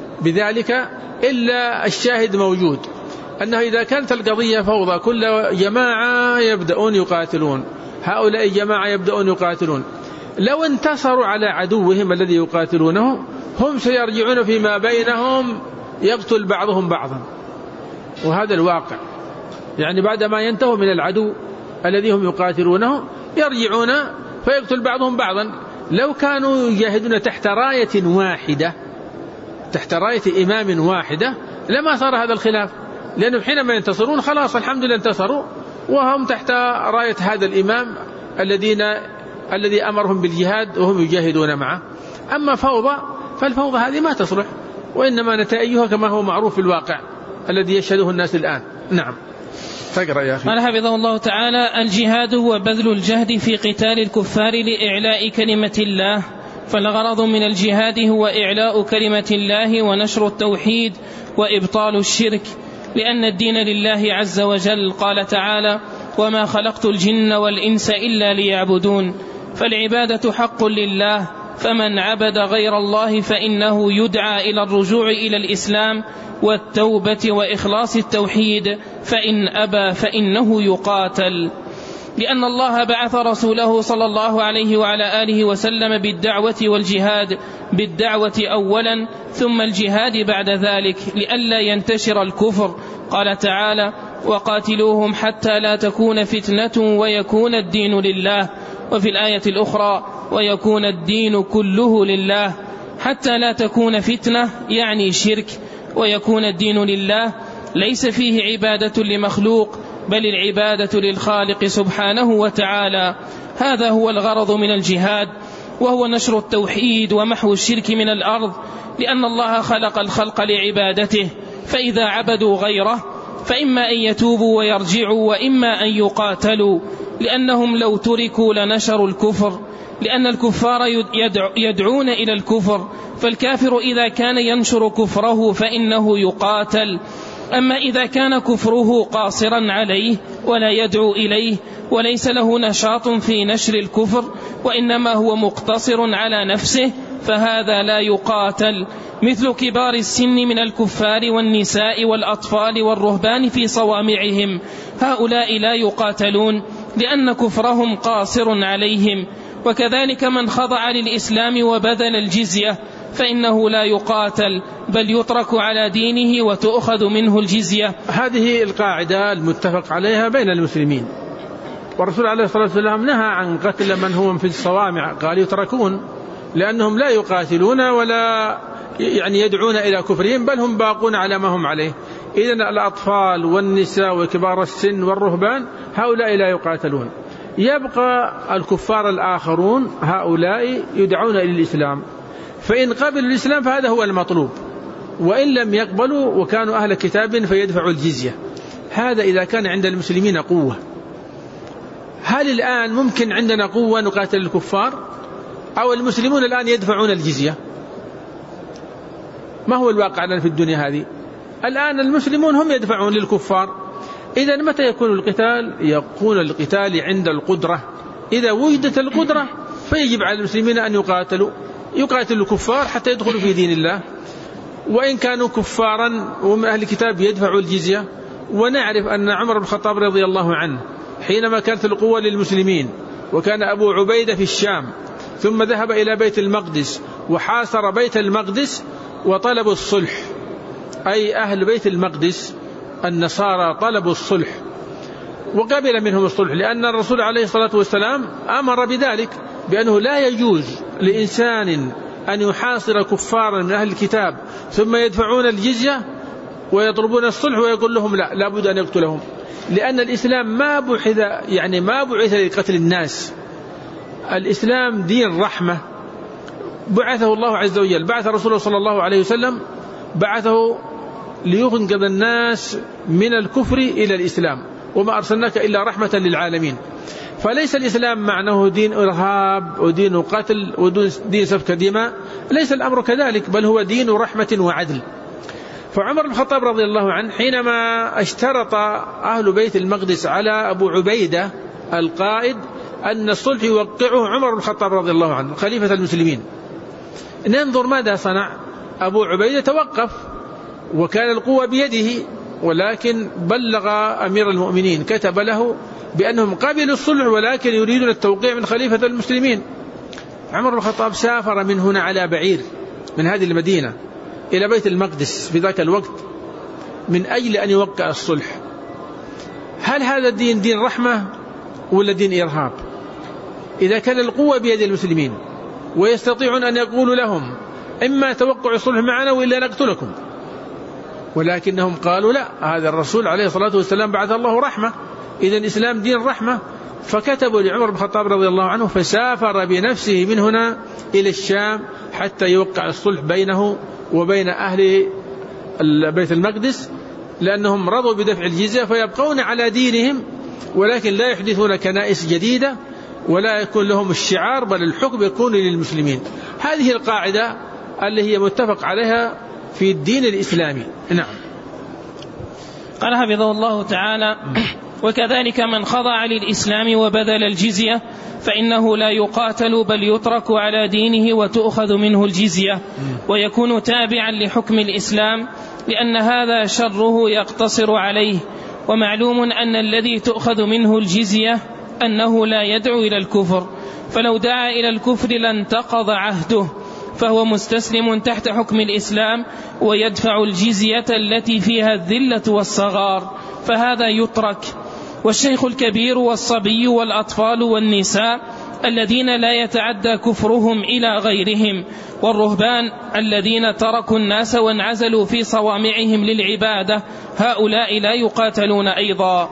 بذلك، إلا الشاهد موجود أنه إذا كانت القضية فوضى كل جماعة يبدأون يقاتلون، هؤلاء جماعة يبدأون يقاتلون، لو انتصروا على عدوهم الذي يقاتلونه هم سيرجعون فيما بينهم يقتل بعضهم بعضا. وهذا الواقع، يعني بعدما ينتهوا من العدو الذي هم يقاتلونه يرجعون فيقتل بعضهم بعضا. لو كانوا يجاهدون تحت راية واحدة، تحت راية إمام واحدة، لما صار هذا الخلاف، لأنهم حينما ينتصرون خلاص الحمد لله انتصروا وهم تحت راية هذا الإمام الذين الذي أمرهم بالجهاد وهم يجاهدون معه. أما فوضى فالفوضى هذه ما تصلح، وإنما نتائجها كما هو معروف في الواقع الذي يشهده الناس الآن. نعم، تقرأ يا أخي. قال حفظه الله تعالى: الجهاد هو بذل الجهد في قتال الكفار لإعلاء كلمة الله، فالغرض من الجهاد هو إعلاء كلمة الله ونشر التوحيد وإبطال الشرك، لأن الدين لله عز وجل. قال تعالى: وما خلقت الجن والإنس إلا ليعبدون. فالعبادة حق لله، فمن عبد غير الله فإنه يدعى إلى الرجوع إلى الإسلام والتوبة وإخلاص التوحيد، فإن أبى فإنه يقاتل. لأن الله بعث رسوله صلى الله عليه وعلى آله وسلم بالدعوة والجهاد، بالدعوة أولا ثم الجهاد بعد ذلك، لئلا ينتشر الكفر. قال تعالى: وقاتلوهم حتى لا تكون فتنة ويكون الدين لله. وفي الآية الأخرى: ويكون الدين كله لله. حتى لا تكون فتنة يعني شرك، ويكون الدين لله ليس فيه عبادة لمخلوق، بل العبادة للخالق سبحانه وتعالى. هذا هو الغرض من الجهاد، وهو نشر التوحيد ومحو الشرك من الأرض، لأن الله خلق الخلق لعبادته، فإذا عبدوا غيره فإما أن يتوبوا ويرجعوا وإما أن يقاتلوا، لأنهم لو تركوا لنشروا الكفر، لأن الكفار يدعون إلى الكفر، فالكافر إذا كان ينشر كفره فإنه يقاتل. أما إذا كان كفره قاصرا عليه ولا يدعو إليه وليس له نشاط في نشر الكفر، وإنما هو مقتصر على نفسه، فهذا لا يقاتل، مثل كبار السن من الكفار والنساء والأطفال والرهبان في صوامعهم، هؤلاء لا يقاتلون لأن كفرهم قاصر عليهم. وكذلك من خضع للإسلام وبذل الجزية فإنه لا يقاتل، بل يترك على دينه وتؤخذ منه الجزية. هذه القاعدة المتفق عليها بين المسلمين، والرسول عليه الصلاة والسلام نهى عن قتل من هم في الصوامع، قال يتركون، لأنهم لا يقاتلون ولا يعني يدعون إلى كفرهم، بل هم باقون على ما هم عليه. إذن الأطفال والنساء وكبار السن والرهبان هؤلاء لا يقاتلون. يبقى الكفار الآخرون، هؤلاء يدعون إلى الإسلام، فإن قبلوا الإسلام فهذا هو المطلوب، وإن لم يقبلوا وكانوا أهل كتاب فيدفعوا الجزية. هذا إذا كان عند المسلمين قوة. هل الآن ممكن عندنا قوة نقاتل الكفار، أو المسلمون الآن يدفعون الجزية؟ ما هو الواقع لنا في الدنيا هذه؟ الآن المسلمون هم يدفعون للكفار. إذا متى يكون القتال؟ يكون القتال عند القدرة. إذا وجدت القدرة فيجب على المسلمين أن يقاتلوا، يقاتلوا الكفار حتى يدخلوا في دين الله، وإن كانوا كفارا ومن أهل الكتاب يدفعوا الجزية. ونعرف أن عمر بن الخطاب رضي الله عنه حينما كانت القوة للمسلمين وكان أبو عبيدة في الشام، ثم ذهب إلى بيت المقدس وحاصر بيت المقدس وطلبوا الصلح، أي أهل بيت المقدس النصارى طلبوا الصلح وقبل منهم الصلح، لأن الرسول عليه الصلاة والسلام أمر بذلك، بأنه لا يجوز لإنسان أن يحاصر كفارا من أهل الكتاب ثم يدفعون الجزية ويطلبون الصلح ويقول لهم لا لابد أن يقتلهم، لأن الإسلام ما بعث يعني ما بعث لقتل الناس. الإسلام دين رحمة، بعثه الله عز وجل، بعث رسوله صلى الله عليه وسلم بعثه لينقذ الناس من الكفر إلى الإسلام، وما أرسلناك إلا رحمة للعالمين. فليس الإسلام معناه دين إرهاب ودين قتل ودين سفك دماء، ليس الأمر كذلك، بل هو دين رحمة وعدل. فعمر بن الخطاب رضي الله عنه حينما اشترط أهل بيت المقدس على أبو عبيدة القائد أن الصلح يوقعه عمر بن الخطاب رضي الله عنه خليفة المسلمين، ننظر ماذا صنع. أبو عبيدة توقف وكان القوة بيده، ولكن بلغ أمير المؤمنين كتب له بأنهم قبلوا الصلح ولكن يريدون التوقيع من خليفة المسلمين. عمر بن الخطاب سافر من هنا على بعير من هذه المدينة إلى بيت المقدس في ذاك الوقت من أجل أن يوقع الصلح. هل هذا الدين دين رحمة ولا دين إرهاب؟ إذا كان القوة بيد المسلمين ويستطيعون أن يقولوا لهم إما توقع الصلح معنا وإلا نقتلكم، ولكنهم قالوا لا، هذا الرسول عليه الصلاة والسلام بعث الله رحمة، إذا الإسلام دين رحمة. فكتبوا لعمر بن الخطاب رضي الله عنه، فسافر بنفسه من هنا إلى الشام حتى يوقع الصلح بينه وبين أهل بيت المقدس، لأنهم رضوا بدفع الجزية فيبقون على دينهم، ولكن لا يحدثون كنائس جديدة ولا يكون لهم الشعار، بل الحكم يكون للمسلمين. هذه القاعدة اللي هي متفق عليها في الدين الإسلامي. نعم. قال حفظه الله تعالى: وكذلك من خضع للإسلام وبذل الجزية فإنه لا يقاتل بل يترك على دينه وتؤخذ منه الجزية ويكون تابعا لحكم الإسلام، لأن هذا شره يقتصر عليه. ومعلوم أن الذي تؤخذ منه الجزية أنه لا يدعو إلى الكفر، فلو دعا إلى الكفر لانتقض عهده، فهو مستسلم تحت حكم الإسلام ويدفع الجزية التي فيها الذلة والصغار، فهذا يترك. والشيخ الكبير والصبي والأطفال والنساء الذين لا يتعدى كفرهم إلى غيرهم، والرهبان الذين تركوا الناس وانعزلوا في صوامعهم للعبادة، هؤلاء لا يقاتلون أيضا.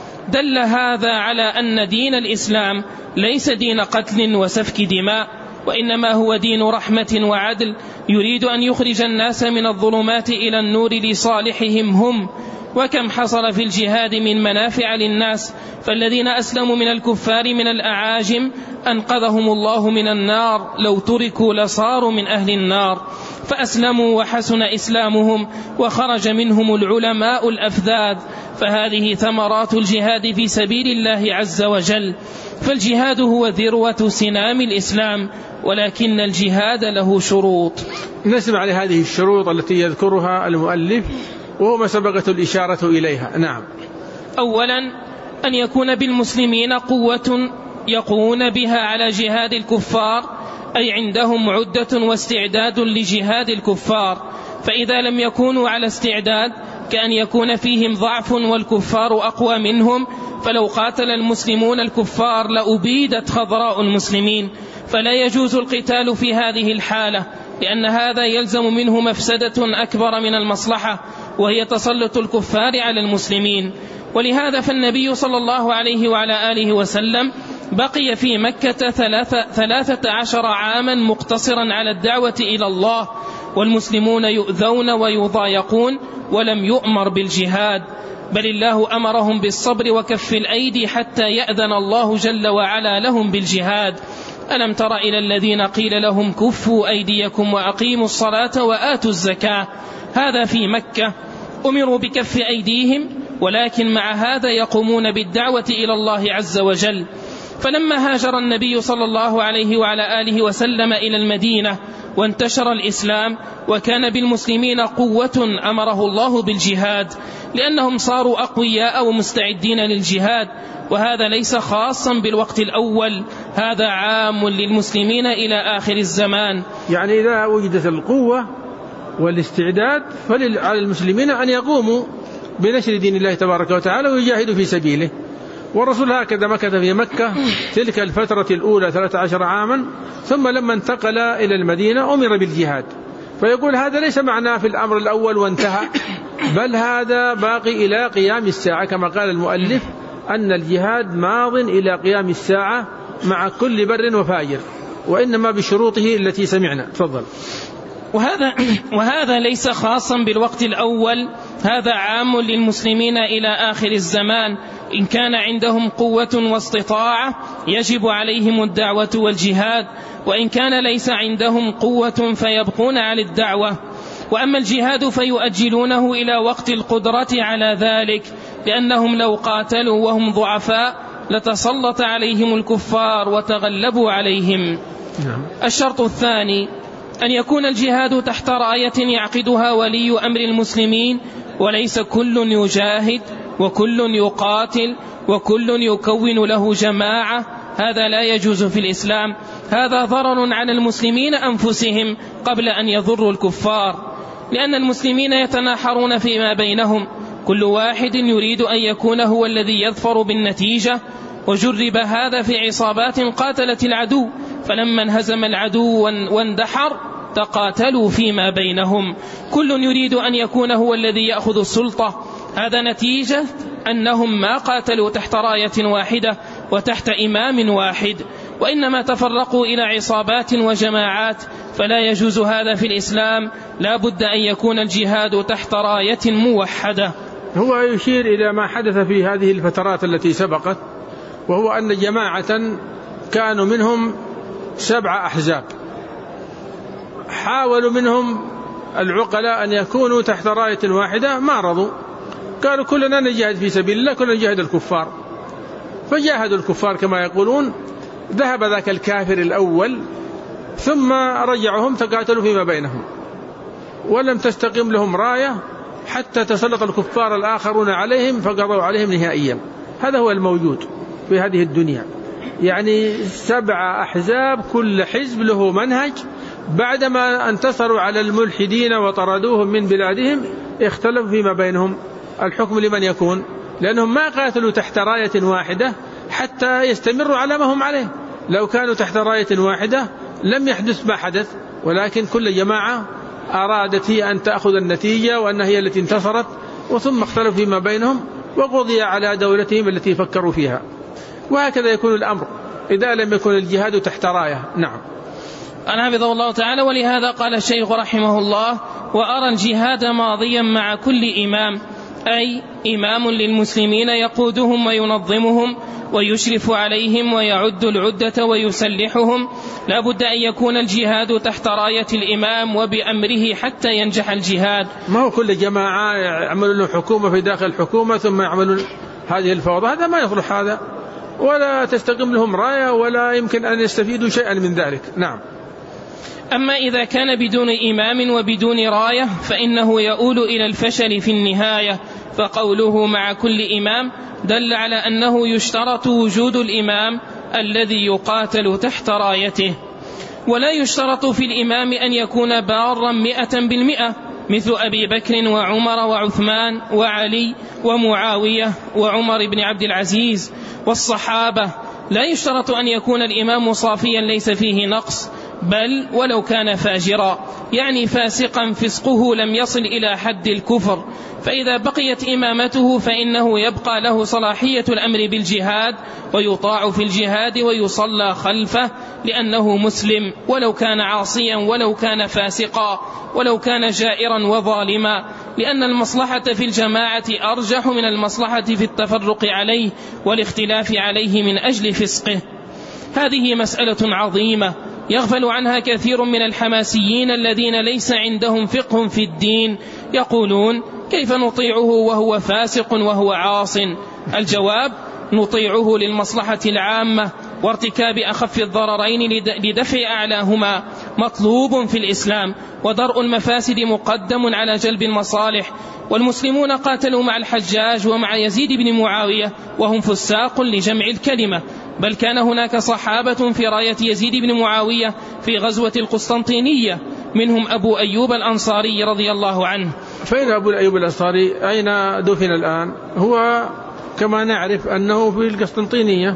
دل هذا على أن دين الإسلام ليس دين قتل وسفك دماء، وإنما هو دين رحمة وعدل، يريد أن يخرج الناس من الظلمات إلى النور لصالحهم هم. وكم حصل في الجهاد من منافع للناس، فالذين أسلموا من الكفار من الأعاجم أنقذهم الله من النار، لو تركوا لصاروا من أهل النار، فأسلموا وحسن إسلامهم وخرج منهم العلماء الأفذاذ. فهذه ثمرات الجهاد في سبيل الله عز وجل. فالجهاد هو ذروة سنام الإسلام، ولكن الجهاد له شروط. نسمع لهذه الشروط التي يذكرها المؤلف وهو ما سبقت الإشارة إليها. نعم. أولا أن يكون بالمسلمين قوة يقوون بها على جهاد الكفار، أي عندهم عدة واستعداد لجهاد الكفار. فإذا لم يكونوا على استعداد كأن يكون فيهم ضعف والكفار أقوى منهم، فلو قاتل المسلمون الكفار لأبيدت خضراء المسلمين، فلا يجوز القتال في هذه الحالة، لأن هذا يلزم منه مفسدة أكبر من المصلحة، وهي تسلط الكفار على المسلمين. ولهذا فالنبي صلى الله عليه وعلى آله وسلم بقي في مكة ثلاثة, ثلاثة عشر عاما مقتصرا على الدعوة إلى الله، والمسلمون يؤذون ويضايقون ولم يؤمر بالجهاد، بل الله أمرهم بالصبر وكف الأيدي حتى يأذن الله جل وعلا لهم بالجهاد. ألم تر إلى الذين قيل لهم كفوا أيديكم وأقيموا الصلاة وآتوا الزكاة؟ هذا في مكة أمروا بكف أيديهم، ولكن مع هذا يقومون بالدعوة إلى الله عز وجل. فلما هاجر النبي صلى الله عليه وعلى آله وسلم إلى المدينة وانتشر الإسلام وكان بالمسلمين قوة، أمره الله بالجهاد، لأنهم صاروا أقوياء ومستعدين للجهاد. وهذا ليس خاصا بالوقت الأول، هذا عام للمسلمين إلى آخر الزمان. يعني إذا وجدت القوة والاستعداد فعلى المسلمين أن يقوموا بنشر دين الله تبارك وتعالى ويجاهدوا في سبيله. والرسول هكذا مكث في مكة تلك الفترة الأولى ثلاثة عشر عاما، ثم لما انتقل إلى المدينة أمر بالجهاد. فيقول هذا ليس معناه في الأمر الأول وانتهى، بل هذا باقي إلى قيام الساعة، كما قال المؤلف أن الجهاد ماض إلى قيام الساعة مع كل بر وفاجر، وإنما بشروطه التي سمعنا. تفضل. وهذا, وهذا ليس خاصا بالوقت الأول، هذا عام للمسلمين إلى آخر الزمان. إن كان عندهم قوة واستطاعة يجب عليهم الدعوة والجهاد، وإن كان ليس عندهم قوة فيبقون على الدعوة. وأما الجهاد فيؤجلونه إلى وقت القدرة على ذلك، لأنهم لو قاتلوا وهم ضعفاء لتسلط عليهم الكفار وتغلبوا عليهم. الشرط الثاني أن يكون الجهاد تحت راية يعقدها ولي أمر المسلمين، وليس كل يجاهد وكل يقاتل وكل يكون له جماعة، هذا لا يجوز في الإسلام. هذا ضرر على المسلمين أنفسهم قبل أن يضروا الكفار، لأن المسلمين يتناحرون فيما بينهم، كل واحد يريد أن يكون هو الذي يظفر بالنتيجة. وجرب هذا في عصابات قاتلت العدو، فلما انهزم العدو واندحر تقاتلوا فيما بينهم، كل يريد أن يكون هو الذي يأخذ السلطة. هذا نتيجة أنهم ما قاتلوا تحت راية واحدة وتحت إمام واحد، وإنما تفرقوا إلى عصابات وجماعات، فلا يجوز هذا في الإسلام. لا بد أن يكون الجهاد تحت راية موحدة. هو يشير إلى ما حدث في هذه الفترات التي سبقت، وهو أن جماعة كانوا منهم سبع أحزاب، حاولوا منهم العقلاء أن يكونوا تحت راية واحدة، ما رضوا، قالوا كلنا نجاهد في سبيل الله، كلنا نجاهد الكفار، فجاهدوا الكفار كما يقولون. ذهب ذاك الكافر الأول ثم رجعهم تقاتلوا فيما بينهم، ولم تستقم لهم راية حتى تسلط الكفار الآخرون عليهم فقضوا عليهم نهائيا. هذا هو الموجود في هذه الدنيا، يعني سبع أحزاب كل حزب له منهج، بعدما انتصروا على الملحدين وطردوهم من بلادهم اختلفوا فيما بينهم. الحكم لمن يكون؟ لأنهم ما قاتلوا تحت راية واحدة حتى يستمروا على ما هم عليه. لو كانوا تحت راية واحدة لم يحدث ما حدث، ولكن كل جماعة أرادت هي أن تأخذ النتيجة وأنها هي التي انتصرت، وثم اختلفوا فيما بينهم وقضي على دولتهم التي فكروا فيها. وهكذا يكون الأمر إذا لم يكن الجهاد تحت راية. نعم. أنا حفظه الله تعالى. ولهذا قال الشيخ رحمه الله: وأرى الجهاد ماضيا مع كل إمام، أي إمام للمسلمين يقودهم وينظمهم ويشرف عليهم ويعد العدة ويسلحهم. لا بد أن يكون الجهاد تحت راية الإمام وبأمره حتى ينجح الجهاد. ما هو كل جماعة يعملون له حكومة في داخل الحكومة ثم يعملون هذه الفوضى، هذا ما يصلح، هذا ولا تستقيم لهم راية ولا يمكن أن يستفيدوا شيئا من ذلك. نعم. أما إذا كان بدون إمام وبدون راية فإنه يؤول إلى الفشل في النهاية. فقوله مع كل إمام دل على أنه يشترط وجود الإمام الذي يقاتل تحت رايته، ولا يشترط في الإمام أن يكون بارا مئة بالمئة مثل أبي بكر وعمر وعثمان وعلي ومعاوية وعمر بن عبد العزيز والصحابة. لا يشترط أن يكون الإمام صافيا ليس فيه نقص، بل ولو كان فاجرا، يعني فاسقا فسقه لم يصل إلى حد الكفر، فإذا بقيت إمامته فإنه يبقى له صلاحية الأمر بالجهاد ويطاع في الجهاد ويصلى خلفه، لأنه مسلم ولو كان عاصيا ولو كان فاسقا ولو كان جائرا وظالما، لأن المصلحة في الجماعة أرجح من المصلحة في التفرق عليه والاختلاف عليه من أجل فسقه. هذه مسألة عظيمة يغفل عنها كثير من الحماسيين الذين ليس عندهم فقه في الدين، يقولون: كيف نطيعه وهو فاسق وهو عاص؟ الجواب: نطيعه للمصلحة العامة وارتكاب أخف الضررين لدفع أعلاهما، مطلوب في الإسلام، ودرء المفاسد مقدم على جلب المصالح. والمسلمون قاتلوا مع الحجاج ومع يزيد بن معاوية وهم فساق لجمع الكلمة، بل كان هناك صحابة في راية يزيد بن معاوية في غزوة القسطنطينية، منهم أبو أيوب الأنصاري رضي الله عنه. فإن أبو أيوب الأنصاري أين دفن الآن؟ هو كما نعرف أنه في القسطنطينية،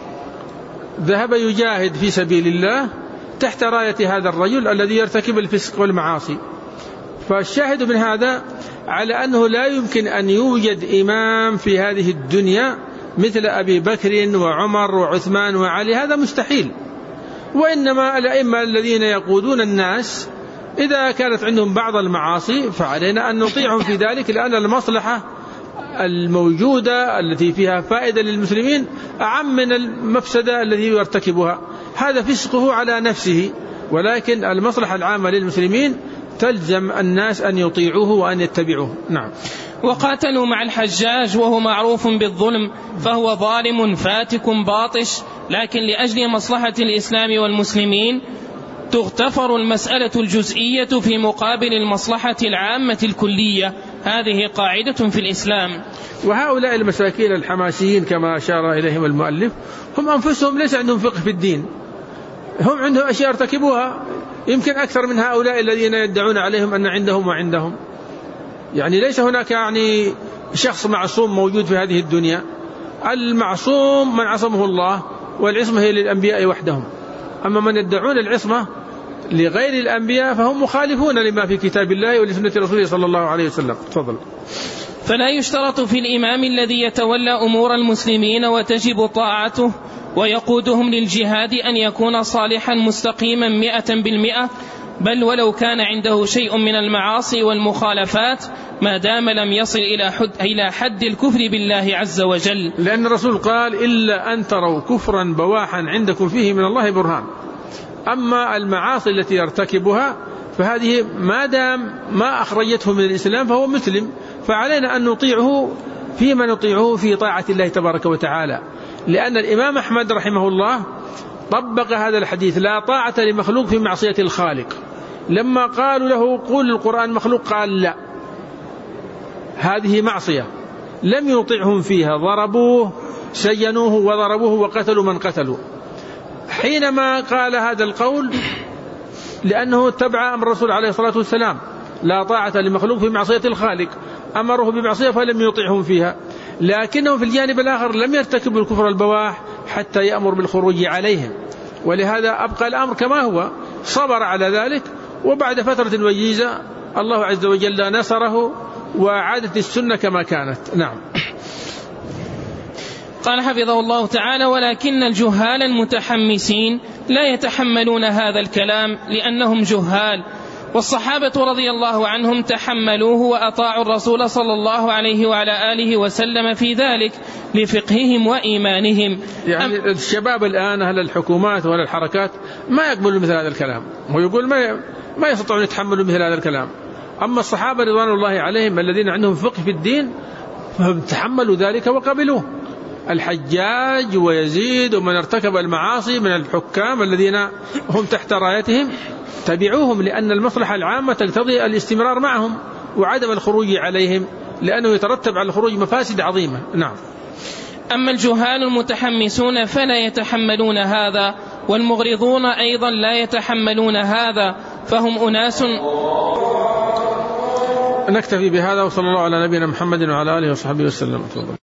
ذهب يجاهد في سبيل الله تحت راية هذا الرجل الذي يرتكب الفسق والمعاصي، فالشاهد من هذا على أنه لا يمكن أن يوجد إمام في هذه الدنيا مثل أبي بكر وعمر وعثمان وعلي، هذا مستحيل. وإنما الأئمة الذين يقودون الناس إذا كانت عندهم بعض المعاصي فعلينا أن نطيعهم في ذلك، لأن المصلحة الموجودة التي فيها فائدة للمسلمين أعم من المفسدة التي يرتكبها. هذا فسقه على نفسه، ولكن المصلحة العامة للمسلمين تلزم الناس أن يطيعوه وأن يتبعوه. نعم. وقاتلوا مع الحجاج وهو معروف بالظلم، فهو ظالم فاتك باطش، لكن لأجل مصلحة الإسلام والمسلمين تغتفر المسألة الجزئية في مقابل المصلحة العامة الكلية. هذه قاعدة في الإسلام. وهؤلاء المساكين الحماسيين كما أشار إليهم المؤلف هم أنفسهم ليس عندهم فقه في الدين، هم عندهم أشياء ارتكبوها يمكن أكثر من هؤلاء الذين يدعون عليهم أن عندهم وعندهم. يعني ليس هناك يعني شخص معصوم موجود في هذه الدنيا، المعصوم من عصمه الله، والعصمة هي للأنبياء وحدهم. أما من يدعون العصمة لغير الأنبياء فهم مخالفون لما في كتاب الله ولسنة رسوله صلى الله عليه وسلم. تفضل. فلا يشترط في الإمام الذي يتولى أمور المسلمين وتجب طاعته ويقودهم للجهاد أن يكون صالحا مستقيما مئة بالمئة، بل ولو كان عنده شيء من المعاصي والمخالفات ما دام لم يصل إلى حد, إلى حد الكفر بالله عز وجل. لأن الرسول قال: إلا أن تروا كفرا بواحا عندكم فيه من الله برهان. أما المعاصي التي يرتكبها فهذه ما دام ما أخرجته من الإسلام فهو مسلم، فعلينا أن نطيعه فيما نطيعه في طاعة الله تبارك وتعالى. لأن الإمام أحمد رحمه الله طبق هذا الحديث: لا طاعة لمخلوق في معصية الخالق. لما قالوا له: قول القرآن مخلوق، قال: لا، هذه معصية، لم يطعهم فيها، ضربوه سجنوه وضربوه وقتلوا من قتلوا. حينما قال هذا القول لأنه اتبع أمر الرسول عليه الصلاة والسلام: لا طاعة لمخلوق في معصية الخالق، أمره بمعصية فلم يطعهم فيها. لكنه في الجانب الآخر لم يرتكبوا الكفر البواح حتى يأمر بالخروج عليهم، ولهذا أبقى الأمر كما هو، صبر على ذلك، وبعد فترة وجيزة الله عز وجل نصره وعادت السنة كما كانت. نعم. قال حفظه الله تعالى: ولكن الجهال المتحمسين لا يتحملون هذا الكلام لأنهم جهال، والصحابة رضي الله عنهم تحملوه وأطاعوا الرسول صلى الله عليه وعلى آله وسلم في ذلك لفقههم وإيمانهم. يعني الشباب الآن أهل الحكومات وأهل الحركات ما يقبلوا مثل هذا الكلام، ويقول ما ما يستطيعون يتحملوا مثل هذا الكلام. أما الصحابة رضوان الله عليهم الذين عندهم فقه في الدين فهم تحملوا ذلك وقبلوه. الحجاج ويزيد ومن ارتكب المعاصي من الحكام الذين هم تحت رايتهم تبعوهم، لأن المصلحة العامة تقتضي الاستمرار معهم وعدم الخروج عليهم، لأنه يترتب على الخروج مفاسد عظيمة. نعم. أما الجهال المتحمسون فلا يتحملون هذا، والمغرضون أيضا لا يتحملون هذا، فهم أناس. نكتفي بهذا، وصلى الله على نبينا محمد وعلى آله وصحبه وسلم.